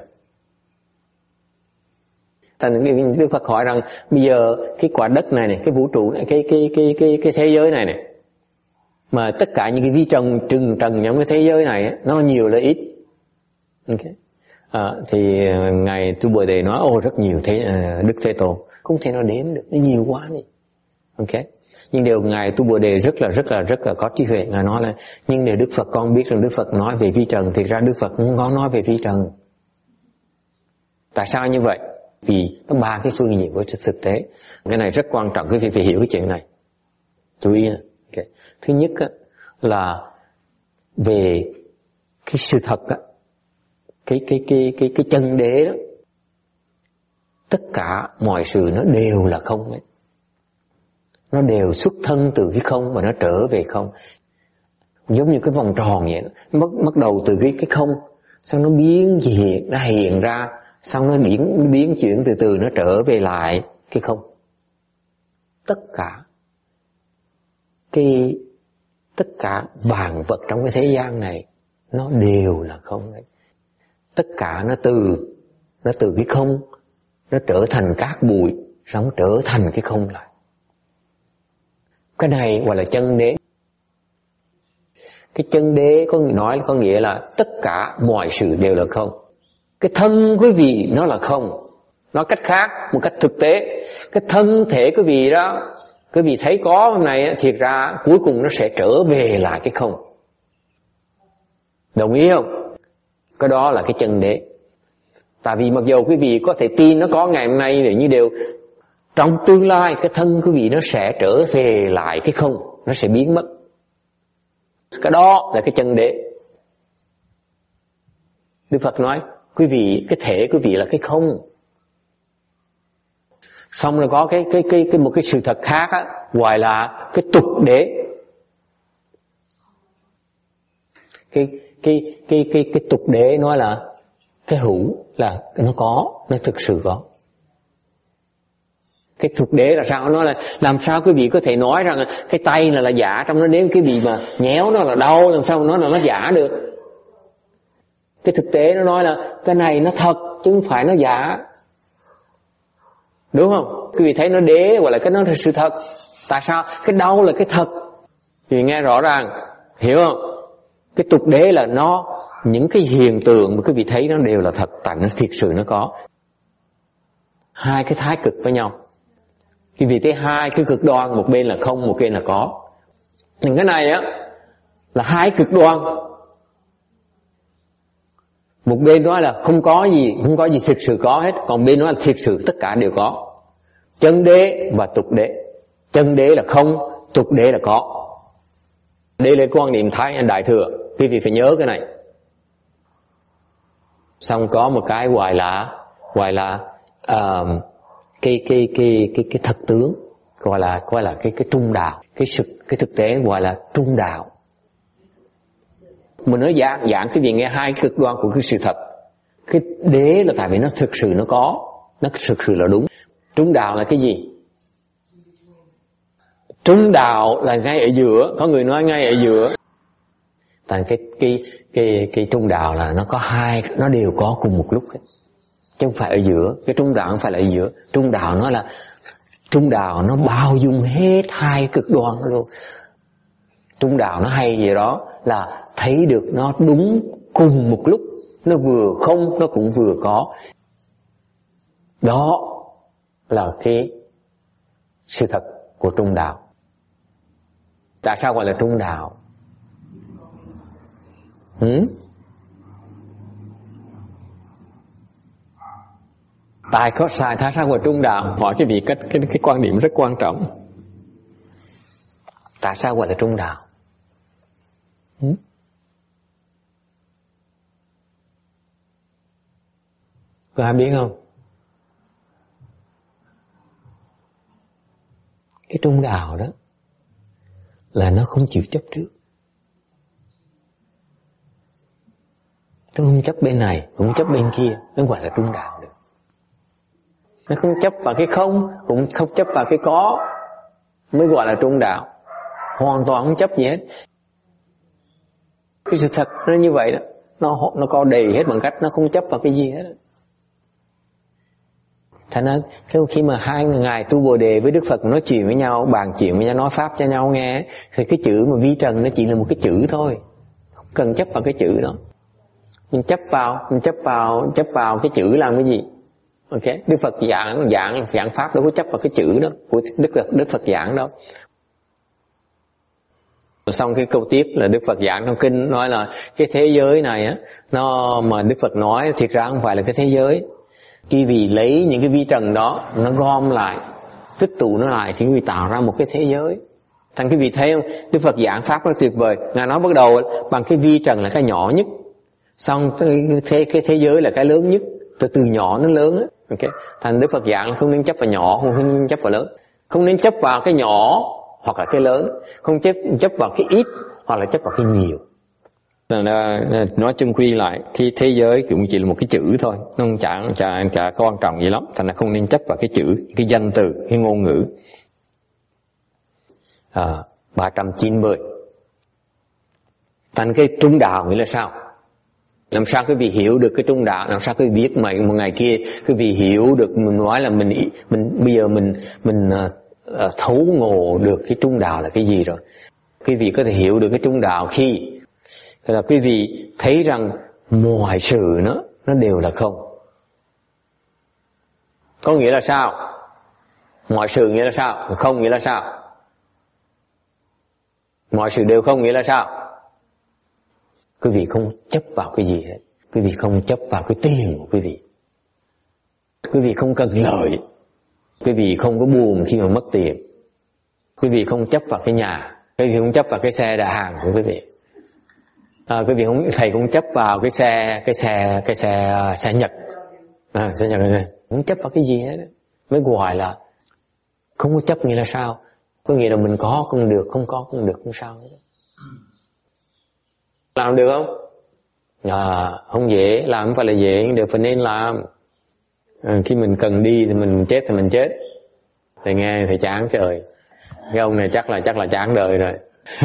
Thành Đức Phật hỏi rằng bây giờ cái quả đất này này, cái vũ trụ này, cái cái cái cái cái thế giới này này, mà tất cả những cái vi trần trừng trần trong cái thế giới này nó nhiều là ít. Okay. À, thì ngài Tu Bồ Đề nói ô rất nhiều thế Đức Thế Tôn không thể nào đếm được, nó nhiều quá đi. Ok. Nhưng điều ngài Tu Bồ Đề rất là rất là rất là có trí huệ. Ngài nói là nhưng điều Đức Phật con biết rằng Đức Phật nói về vi trần, thì ra Đức Phật không có nói về vi trần. Tại sao như vậy? Vì có ba cái phương diện của thực tế. Cái này rất quan trọng, quý vị phải hiểu cái chuyện này. Chú ý nè. Okay. Thứ nhất á, là về cái sự thật á, cái cái cái cái cái chân đế đó, tất cả mọi sự nó đều là không ấy. Nó đều xuất thân từ cái không mà nó trở về không. Giống như cái vòng tròn vậy đó. Nó bắt, bắt đầu từ cái cái không, sau nó biến hiện, nó hiện ra, sau nó biến biến chuyển từ từ nó trở về lại cái không. Tất cả cái tất cả vạn vật trong cái thế gian này nó đều là không ấy. Tất cả nó từ nó từ cái không, nó trở thành cát bụi, xong nó trở thành cái không lại. Cái này gọi là chân đế. Cái chân đế có người nói có nghĩa là tất cả mọi sự đều là không. Cái thân quý vị nó là không. Nói cách khác, một cách thực tế, cái thân thể quý vị đó, quý vị thấy có hôm nay, thiệt ra cuối cùng nó sẽ trở về lại cái không. Đồng ý không? Cái đó là cái chân đế. Tại vì mặc dù quý vị có thể tin nó có ngày hôm nay để như đều, trong tương lai cái thân quý vị nó sẽ trở về lại cái không, nó sẽ biến mất. Cái đó là cái chân đế. Đức Phật nói quý vị, cái thể quý vị là cái không. Xong rồi có cái cái cái cái một cái sự thật khác á, gọi là cái tục đế. Cái cái cái cái cái tục đế nói là cái hữu là nó có, nó thực sự có. Cái tục đế là sao? Nó là làm sao quý vị có thể nói rằng cái tay là là giả, trong nó đến cái gì mà nhéo nó là đau, làm sao mà nói là nó giả được? Cái thực tế nó nói là cái này nó thật chứ không phải nó giả. Đúng không? Quý vị thấy nó đế gọi là cái nó là sự thật. Tại sao? Cái đau là cái thật. Quý vị nghe rõ ràng, hiểu không? Cái tục đế là nó, những cái hiện tượng mà quý vị thấy nó đều là thật, tại nó thiệt sự nó có. Hai cái thái cực với nhau. Quý vị thấy hai cái cực đoan, một bên là không, một bên là có. Nhưng cái này á là hai cực đoan. Một bên nói là không có gì, không có gì thực sự có hết, còn bên nói là thực sự tất cả đều có. Chân đế và tục đế. Chân đế là không, tục đế là có. Đây là quan niệm Thái Đại Thừa, quý vị phải nhớ cái này. Xong có một cái gọi là gọi là uh, cái cái cái cái cái thật tướng, gọi là gọi là cái cái trung đạo, cái sự cái thực tế gọi là trung đạo. Mình nói giảng giảng cái gì nghe hai cực đoan của cái sự thật. Cái đế là tại vì nó thực sự nó có, nó thực sự là đúng. Trung đạo là cái gì? Trung đạo là ngay ở giữa, có người nói ngay ở giữa. Tại cái cái cái cái trung đạo là nó có hai, nó đều có cùng một lúc hết. Chứ không phải ở giữa. Cái trung đạo không phải là ở giữa. Trung đạo nó là trung đạo nó bao dung hết hai cực đoan luôn. Trung đạo nó hay gì đó là thấy được nó đúng cùng một lúc, nó vừa không nó cũng vừa có. Đó là cái sự thật của trung đạo. Tại sao gọi là trung đạo? Ừ? Tại có sai tại sao gọi trung đạo? Hỏi cái vị cái, cái cái quan điểm rất quan trọng. Tại sao gọi là trung đạo? Ừ? Có ai biết không? Cái trung đạo đó là nó không chịu chấp trước. Tôi không chấp bên này, cũng chấp bên kia, nó gọi là trung đạo được. Nó không chấp vào cái không, cũng không chấp vào cái có, mới gọi là trung đạo. Hoàn toàn không chấp gì hết. Cái sự thật nó như vậy đó, nó nó có đầy hết bằng cách nó không chấp vào cái gì hết. Thành ra khi mà hai ngài tu Bồ Đề với Đức Phật nói chuyện với nhau, bàn chuyện với nhau, nói pháp cho nhau nghe, thì cái chữ mà vi trần nó chỉ là một cái chữ thôi, không cần chấp vào cái chữ đó. Mình chấp vào, mình chấp vào, chấp vào cái chữ làm cái gì? Ok, Đức Phật giảng giảng giảng pháp đâu có chấp vào cái chữ đó của Đức Phật Đức Phật giảng đâu. Xong cái câu tiếp là Đức Phật giảng trong kinh nói là cái thế giới này á, nó mà Đức Phật nói thiệt ra không phải là cái thế giới. Khi vì lấy những cái vi trần đó, nó gom lại, tích tụ nó lại thì quý vị tạo ra một cái thế giới. Thành quý vị thấy không? Đức Phật giảng pháp rất tuyệt vời. Ngài nói bắt đầu bằng cái vi trần là cái nhỏ nhất, xong cái thế, cái thế giới là cái lớn nhất, từ từ nhỏ đến lớn á. Okay. Thành Đức Phật giảng không nên chấp vào nhỏ, không nên chấp vào lớn, không nên chấp vào cái nhỏ hoặc là cái lớn, không chấp chấp vào cái ít hoặc là chấp vào cái nhiều. Nói chung quy lại, cái thế giới cũng chỉ là một cái chữ thôi, nó không chả, chả, chả có quan trọng gì lắm. Thành ra không nên chấp vào cái chữ, cái danh từ, cái ngôn ngữ. À, ba trăm chín mươi. Thành cái trung đạo nghĩa là sao? Làm sao quý vị hiểu được cái trung đạo? Làm sao quý vị biết mà một ngày kia quý vị hiểu được, mình nói là mình mình bây giờ mình mình uh, thấu ngộ được cái trung đạo là cái gì rồi? Quý vị có thể hiểu được cái trung đạo khi là quý vị thấy rằng mọi sự nó nó đều là không. Có nghĩa là sao? Mọi sự nghĩa là sao? Không nghĩa là sao? Mọi sự đều không nghĩa là sao? Quý vị không chấp vào cái gì hết. Quý vị không chấp vào cái tiền của quý vị. Quý vị không cần lợi. Quý vị không có buồn khi mà mất tiền. Quý vị không chấp vào cái nhà. Quý vị không chấp vào cái xe đạp hàng của quý vị. À, quý vị không, thầy cũng chấp vào cái xe cái xe cái xe xe Nhật. À, xe Nhật này không chấp vào cái gì hết. Mới gọi là không có chấp. Nghĩa là sao? Có nghĩa là mình có cũng được, không có cũng được, không sao hết. Làm được không? À, không dễ, làm không phải là dễ, nhưng đều phải nên làm. À, khi mình cần đi thì mình chết thì mình chết. Thầy nghe thầy chán trời. Cái ông này chắc là chắc là chán đời rồi.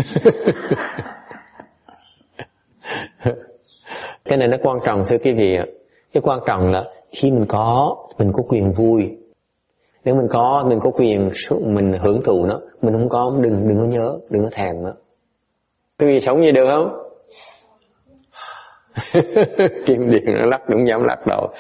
Cái này nó quan trọng thưa quý vị ạ. Cái quan trọng là khi mình có, mình có quyền vui. Nếu mình có, mình có quyền mình hưởng thụ nó. Mình không có, đừng đừng có nhớ, đừng có thèm nó. Quý vị sống như được không? Kim Điện nó lắc đúng dám lắc đầu.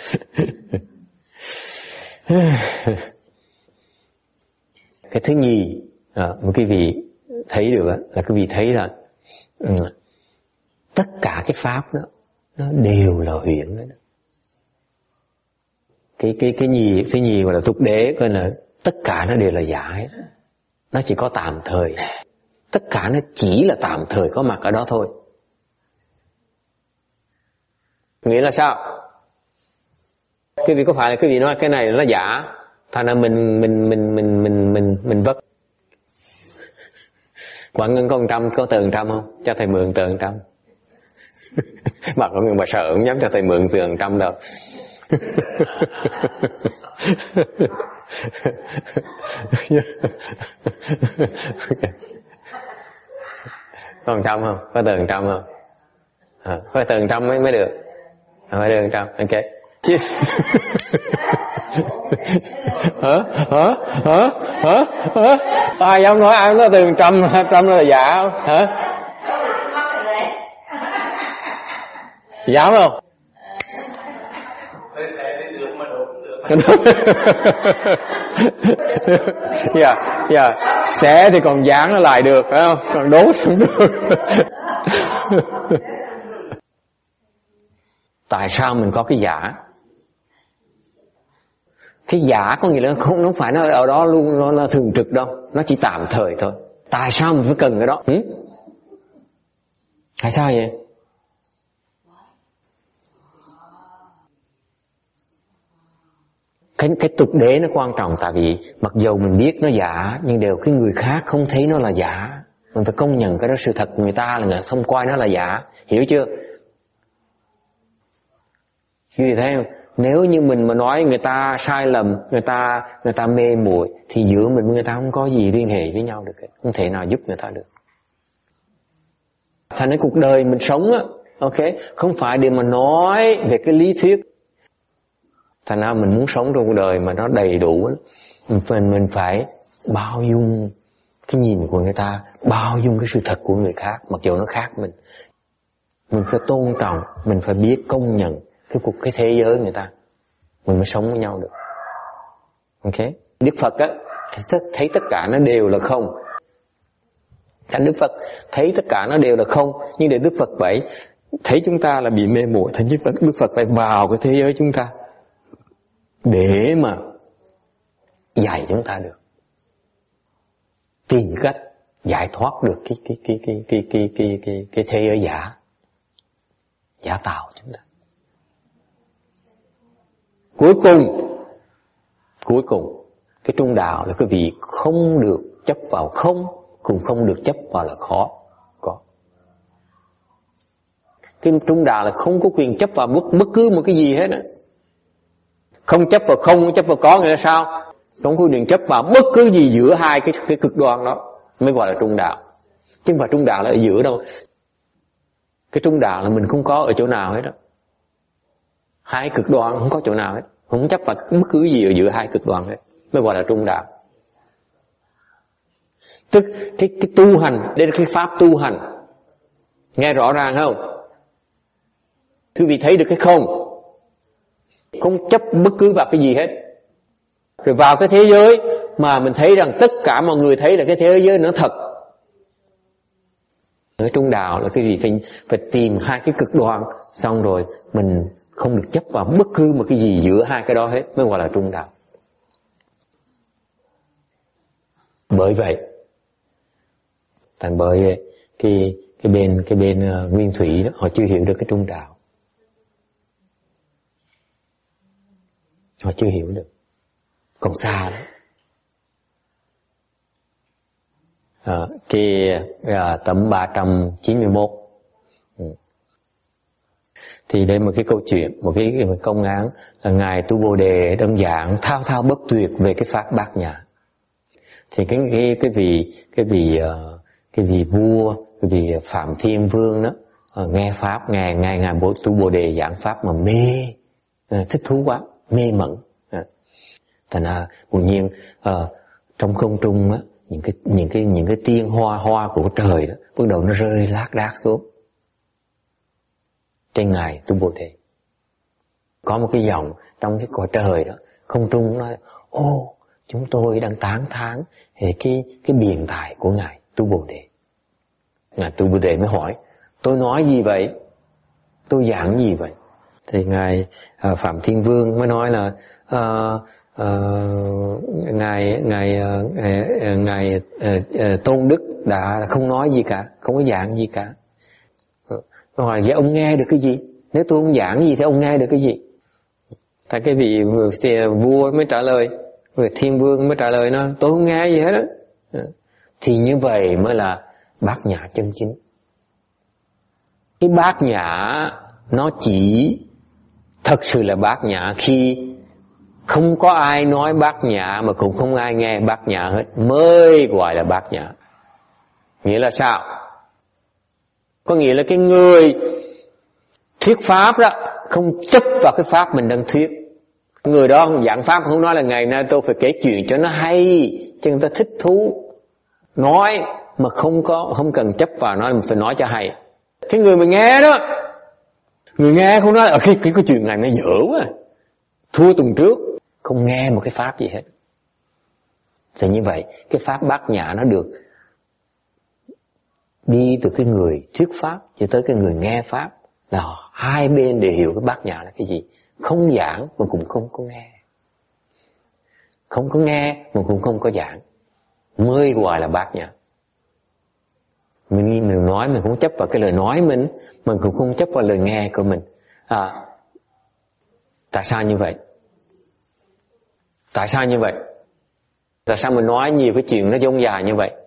Cái thứ nhì à, mà quý vị thấy được là quý vị thấy là ừ, tất cả cái pháp đó nó đều là huyễn đó. Cái cái cái nhì cái nhì gọi là tục đế, coi là tất cả nó đều là giả hết. Nó chỉ có tạm thời. Tất cả nó chỉ là tạm thời có mặt ở đó thôi. Nghĩa là sao? Quý vị có phải là quý vị nói cái này nó giả, thành ra mình mình mình mình mình mình mình vất. Quảng Ngân có một trăm, có tờ một trăm không? Cho thầy mượn tờ một trăm. Mà có người mà sợ không dám cho thầy mượn tờ một trăm đâu. Có một trăm không? Có tờ một trăm không? À, có tờ một trăm mới mới được. À, mới được một trăm, ok. Chứ hả hả hả hả hả ai dám nói ai nói từ trăm trăm là giả không hả? Dám không? Dạ dạ xẻ thì còn dán nó lại được phải không? Còn đốt thì không được. Tại sao mình có cái giả? Cái giả có nghĩa là không, không phải nó ở đó luôn, nó, nó thường trực đâu, nó chỉ tạm thời thôi. Tại sao mình phải cần cái đó? Ừ? Tại sao vậy? Cái, cái tục đế nó quan trọng, tại vì mặc dù mình biết nó giả, nhưng đều cái người khác không thấy nó là giả. Mình phải công nhận cái đó sự thật của người ta, là người ta không coi nó là giả. Hiểu chưa? Vì thế nếu như mình mà nói người ta sai lầm, người ta người ta mê muội, thì giữa mình với người ta không có gì liên hệ với nhau được, không thể nào giúp người ta được. Thành ra cuộc đời mình sống á, ok, không phải để mà nói về cái lý thuyết. Thành ra mình muốn sống trong cuộc đời mà nó đầy đủ, mình mình phải bao dung cái nhìn của người ta, bao dung cái sự thật của người khác, mặc dù nó khác mình. Mình phải tôn trọng, mình phải biết công nhận cái cuộc cái thế giới người ta, mình mới sống với nhau được. Ok? Đức Phật á thấy tất cả nó đều là không. Thành Đức Phật thấy tất cả nó đều là không, nhưng để Đức Phật vậy thấy chúng ta là bị mê muội, thành Đức Phật Đức Phật phải vào cái thế giới chúng ta để mà dạy chúng ta được, tìm cách giải thoát được cái cái cái cái cái cái cái cái, cái thế giới giả giả tạo chúng ta. Cuối cùng, cuối cùng cái trung đạo là cái vị không được chấp vào không, cũng không được chấp vào là khó có. Cái trung đạo là không có quyền chấp vào bất bất cứ một cái gì hết á. Không chấp vào không, không chấp vào có, nghĩa là sao? Không có quyền chấp vào bất cứ gì giữa hai cái cái cực đoan đó mới gọi là trung đạo. Chứ không phải trung đạo là ở giữa đâu. Cái trung đạo là mình không có ở chỗ nào hết đó. Hai cực đoan không có chỗ nào hết, không chấp vào bất cứ gì ở giữa hai cực đoan hết mới gọi là trung đạo. Tức cái cái tu hành, đây là cái pháp tu hành. Nghe rõ ràng không? Quý vị thấy được cái không, không chấp bất cứ vào cái gì hết. Rồi vào cái thế giới mà mình thấy rằng tất cả mọi người thấy là cái thế giới nó thật. Cái trung đạo là cái gì? Phải, phải tìm hai cái cực đoan, xong rồi mình không được chấp vào bất cứ một cái gì giữa hai cái đó hết mới gọi là trung đạo. Bởi vậy, thành bởi cái cái bên cái bên uh, Nguyên Thủy đó, họ chưa hiểu được cái trung đạo, họ chưa hiểu được, còn xa lắm. À, cái à, tấm ba trăm chín mươi mốt ừ. Thì đây một cái câu chuyện, một cái, một cái công án là ngài Tu Bồ Đề đơn giản thao thao bất tuyệt về cái pháp Bát Nhã. Thì cái cái cái vị cái vị cái vị vua, cái vị Phạm Thiên Vương đó nghe pháp, nghe nghe ngài Bồ Tu Bồ Đề giảng pháp mà mê, thích thú quá, mê mẩn. Thành ra tự nhiên uh, trong không trung á, những cái những cái những cái tiên hoa hoa của trời đó bắt đầu nó rơi lác đác xuống trên ngài Tu Bồ Đề. Có một cái dòng trong cái cõi trời đó, không trung nói: ô, chúng tôi đang tán thán về cái cái biện tài của ngài Tu Bồ Đề. Ngài Tu Bồ Đề mới hỏi: tôi nói gì vậy? Tôi giảng gì vậy? Thì ngài uh, Phạm Thiên Vương mới nói là uh, uh, ngài ngài uh, ngài, ngài uh, uh, Tôn Đức đã không nói gì cả, không có giảng gì cả. Uh, hỏi vậy ông nghe được cái gì? Nếu tôi không giảng gì thì ông nghe được cái gì? Tại cái vị vua mới trả lời, Thiên Vương mới trả lời nó: tôi không nghe gì hết đó. Uh, thì như vậy mới là Bát Nhã chân chính. Cái Bát Nhã nó chỉ thật sự là Bát Nhã khi không có ai nói Bát Nhã mà cũng không ai nghe Bát Nhã hết mới gọi là Bát Nhã. Nghĩa là sao? Có nghĩa là cái người thuyết pháp đó không chấp vào cái pháp mình đang thuyết. Người đó không giảng pháp không nói là ngày nay tôi phải kể chuyện cho nó hay, cho người ta thích thú. Nói mà không có không cần chấp vào nói, mình phải nói cho hay. Cái người mà nghe đó, người nghe không nói là cái, cái, cái chuyện này nó dở quá, thua tuần trước, không nghe một cái pháp gì hết. Thì như vậy cái pháp Bát Nhã nó được đi từ cái người thuyết pháp cho tới cái người nghe pháp, là hai bên đều hiểu cái Bát Nhã là cái gì. Không giảng mà cũng không có nghe, không có nghe mà cũng không có giảng mới gọi là Bát Nhã. Mình mình nói mình không chấp vào cái lời nói mình, mình cũng không chấp vào lời nghe của mình. À, tại sao như vậy? Tại sao như vậy? Tại sao mình nói nhiều cái chuyện nó dông dài như vậy?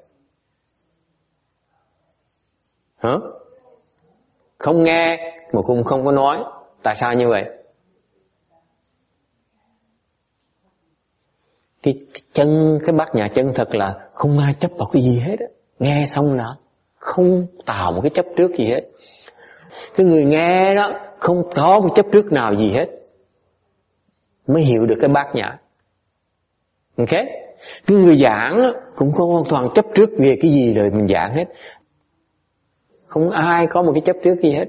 Hả? Không nghe mà cũng không có nói. Tại sao như vậy? Cái, cái chân, cái bát nhã chân thật là không ai chấp vào cái gì hết á. Nghe xong là không tạo một cái chấp trước gì hết. Cái người nghe đó không có một chấp trước nào gì hết, mới hiểu được cái bát nhã. Ok? Cái người giảng đó, cũng không hoàn toàn chấp trước về cái gì rồi mình giảng hết. Không ai có một cái chấp trước gì hết.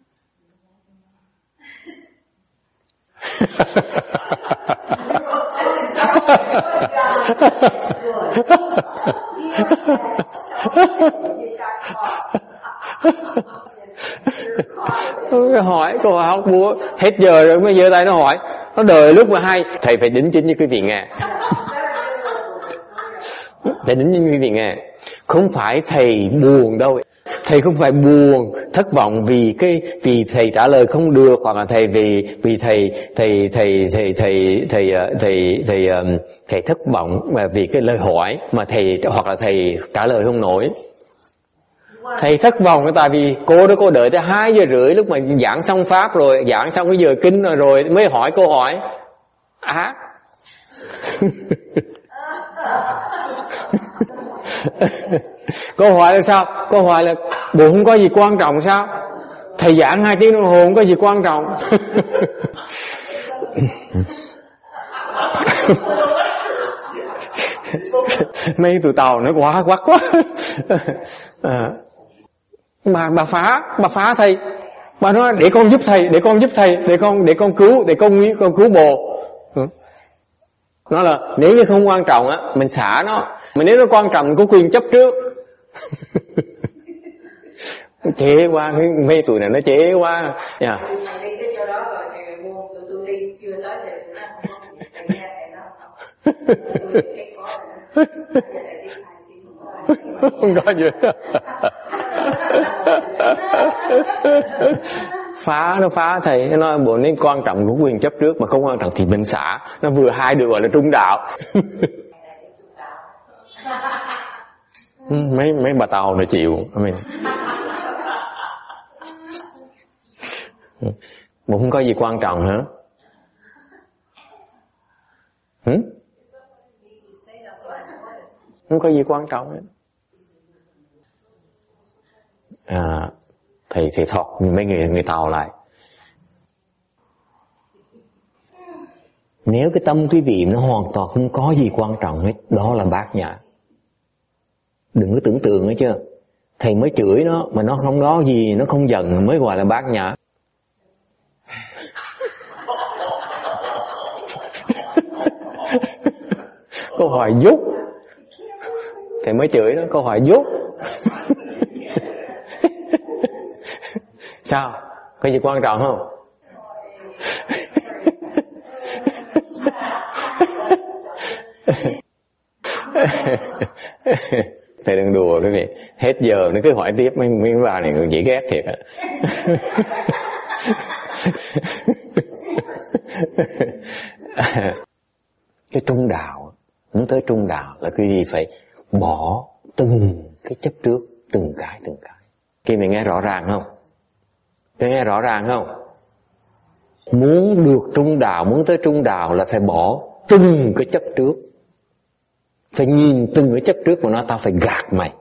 Hỏi câu hỏi học búa hết giờ rồi mới giơ tay nó hỏi. Nó đợi lúc mà hay thầy phải đính chính với quý vị nghe. Thầy đính chính với quý vị nghe. Không phải thầy buồn đâu. Thầy không phải buồn, thất vọng vì cái vì thầy trả lời không được, hoặc là thầy vì vì thầy thầy thầy thầy thầy thầy thầy thầy thầy thất vọng mà vì cái lời hỏi mà thầy, hoặc là thầy trả lời không nổi. Thầy thất vọng tại vì cô đó cô đợi tới hai giờ rưỡi lúc mà giảng xong pháp rồi, giảng xong cái giờ kinh rồi, rồi mới hỏi câu hỏi. À. Câu hỏi là sao? Câu hỏi là bộ không có gì quan trọng sao? Thầy giảng hai tiếng đồng hồ không có gì quan trọng. Mấy tụi tàu nó quá quá quá. À, bà bà phá bà phá thầy. Bà nói để con giúp thầy, để con giúp thầy, để con để con cứu, để con con cứu bồ. Nó là nếu như không quan trọng á mình xả nó, mà nếu nó quan trọng mình có quyền chấp trước. Chế quá, mấy tụi này nó chế quá. Yeah. Không có gì. Phá nó phá thầy, nó nói bộ nên quan trọng của quyền chấp trước, mà không quan trọng thì mình xả. Nó vừa hai được gọi là trung đạo. mấy mấy bà tàu nó chịu. Mình bộ không có gì quan trọng hả? Hử? Không có gì quan trọng hết. À, thầy thầy thọt mấy người người tàu lại. Nếu cái tâm quý vị nó hoàn toàn không có gì quan trọng hết, đó là bát nhã. Đừng có tưởng tượng nữa chưa. Thầy mới chửi nó mà nó không có gì, nó không giận mới gọi là bát nhã. Câu hỏi dốt. Thầy mới chửi nó, câu hỏi dốt. Sao? Có gì quan trọng không? Thầy đừng đùa quý vị. Hết giờ nó cứ hỏi tiếp mấy mấy bà này còn dễ ghét thiệt á. Cái trung đạo, muốn tới trung đạo là cái gì? Phải bỏ từng cái chấp trước, từng cái từng cái. Khi mình nghe rõ ràng không? Tôi nghe rõ ràng không? Muốn được trung đạo, muốn tới trung đạo là phải bỏ từng cái chấp trước. Phải nhìn từng cái chấp trước của nó, tao phải gạt mày.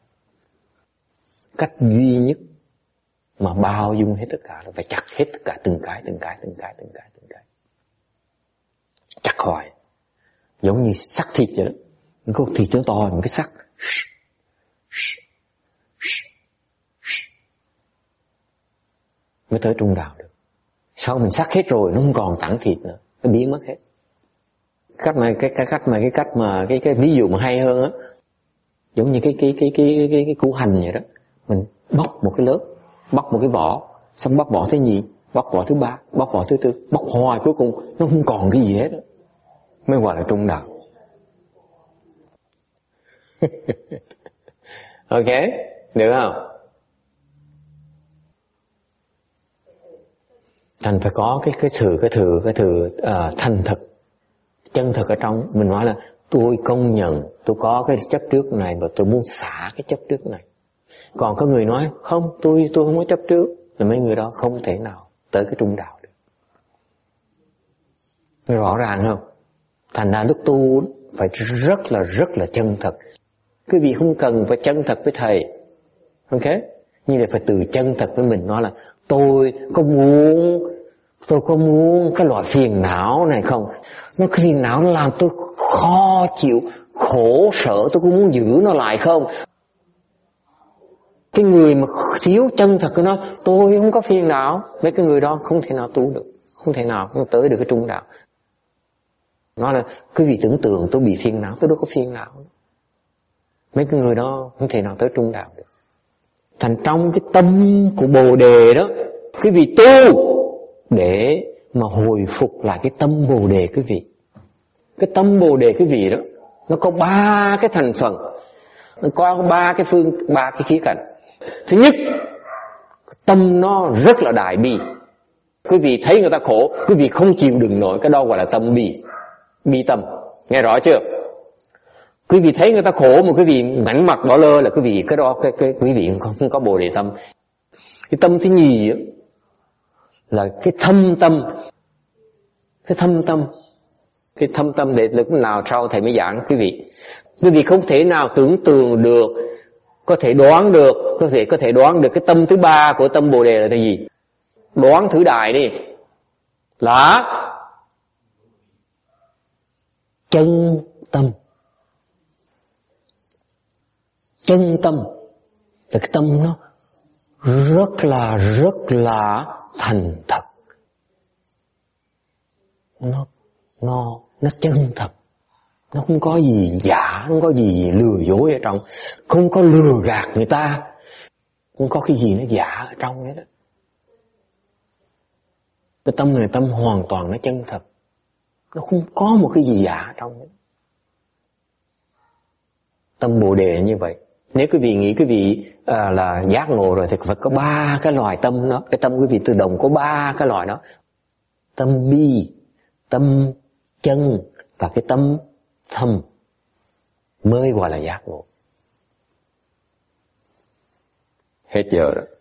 Cách duy nhất mà bao dung hết tất cả là phải chặt hết tất cả từng cái, từng cái, từng cái, từng cái, từng cái. Chặt hoài. Giống như sắc thịt vậy đó. Những con thịt nó to, một cái sắc. Mới tới trung đạo được. Sau mình sắc hết rồi, nó không còn tảng thịt nữa, nó biến mất hết. Cách mà cái cái cách mà cái cách mà cái cái ví dụ mà hay hơn á, giống như cái cái cái cái cái cái củ hành vậy đó, mình bóc một cái lớp, bóc một cái vỏ, xong bóc vỏ thứ nhì, bóc vỏ thứ ba, bóc vỏ thứ tư, bóc hoài cuối cùng nó không còn cái gì hết đó. Mới gọi là trung đạo. Ok, Được không? Thành phải có cái cái sự cái sự cái sự uh, thành thực, chân thực ở trong. Mình nói là tôi công nhận tôi có cái chấp trước này và tôi muốn xả cái chấp trước này. Còn có người nói không, tôi tôi không có chấp trước, là mấy người đó không thể nào tới cái trung đạo được. Rõ ràng không? Thành ra lúc tu phải rất là rất là chân thật. Quý vị không cần phải chân thật với thầy, ok? Nhưng mà phải từ chân thật với mình, nói là tôi có muốn, tôi có muốn cái loại phiền não này không? Nó cái phiền não nó làm tôi khó chịu, khổ sở, tôi có muốn giữ nó lại không? Cái người mà thiếu chân thật của nó, tôi không có phiền não, mấy cái người đó không thể nào tu được, không thể nào không tới được cái trung đạo. Nói là quý vị tưởng tượng tôi bị phiền não, tôi đâu có phiền não. Mấy cái người đó không thể nào tới trung đạo được. Thành trong cái tâm của Bồ Đề đó, quý vị tu để mà hồi phục lại cái tâm Bồ Đề quý vị. Cái tâm Bồ Đề quý vị đó, nó có ba cái thành phần, nó có ba cái phương, ba cái khía cạnh. Thứ nhất, tâm nó rất là đại bi. Quý vị thấy người ta khổ, quý vị không chịu đựng nổi, cái đó gọi là tâm bi, bi tâm. Nghe rõ chưa? Quý vị thấy người ta khổ mà quý vị ngảnh mặt bỏ lơ là quý vị cái đó cái cái quý vị không, không có Bồ Đề tâm. Cái tâm thứ nhì là cái thâm tâm, cái thâm tâm, cái thâm tâm để lúc nào sau thầy mới giảng quý vị. Quý vị không thể nào tưởng tượng được, có thể đoán được, có thể có thể đoán được cái tâm thứ ba của tâm Bồ Đề là cái gì? Đoán thử đại đi. Là chân tâm. Chân tâm là cái tâm nó rất là rất là thành thật. Nó nó nó chân thật. Nó không có gì giả, không có gì lừa dối ở trong, không có lừa gạt người ta, không có cái gì nó giả ở trong hết đó. Cái tâm này tâm hoàn toàn nó chân thật, nó không có một cái gì giả ở trong hết. Tâm Bồ Đề như vậy. Nếu quý vị nghĩ quý vị à, là giác ngộ rồi thì phải có ba cái loài tâm đó. Cái tâm quý vị tự động có ba cái loài đó: tâm bi, tâm chân và cái tâm thâm, mới gọi là giác ngộ. Hết giờ rồi.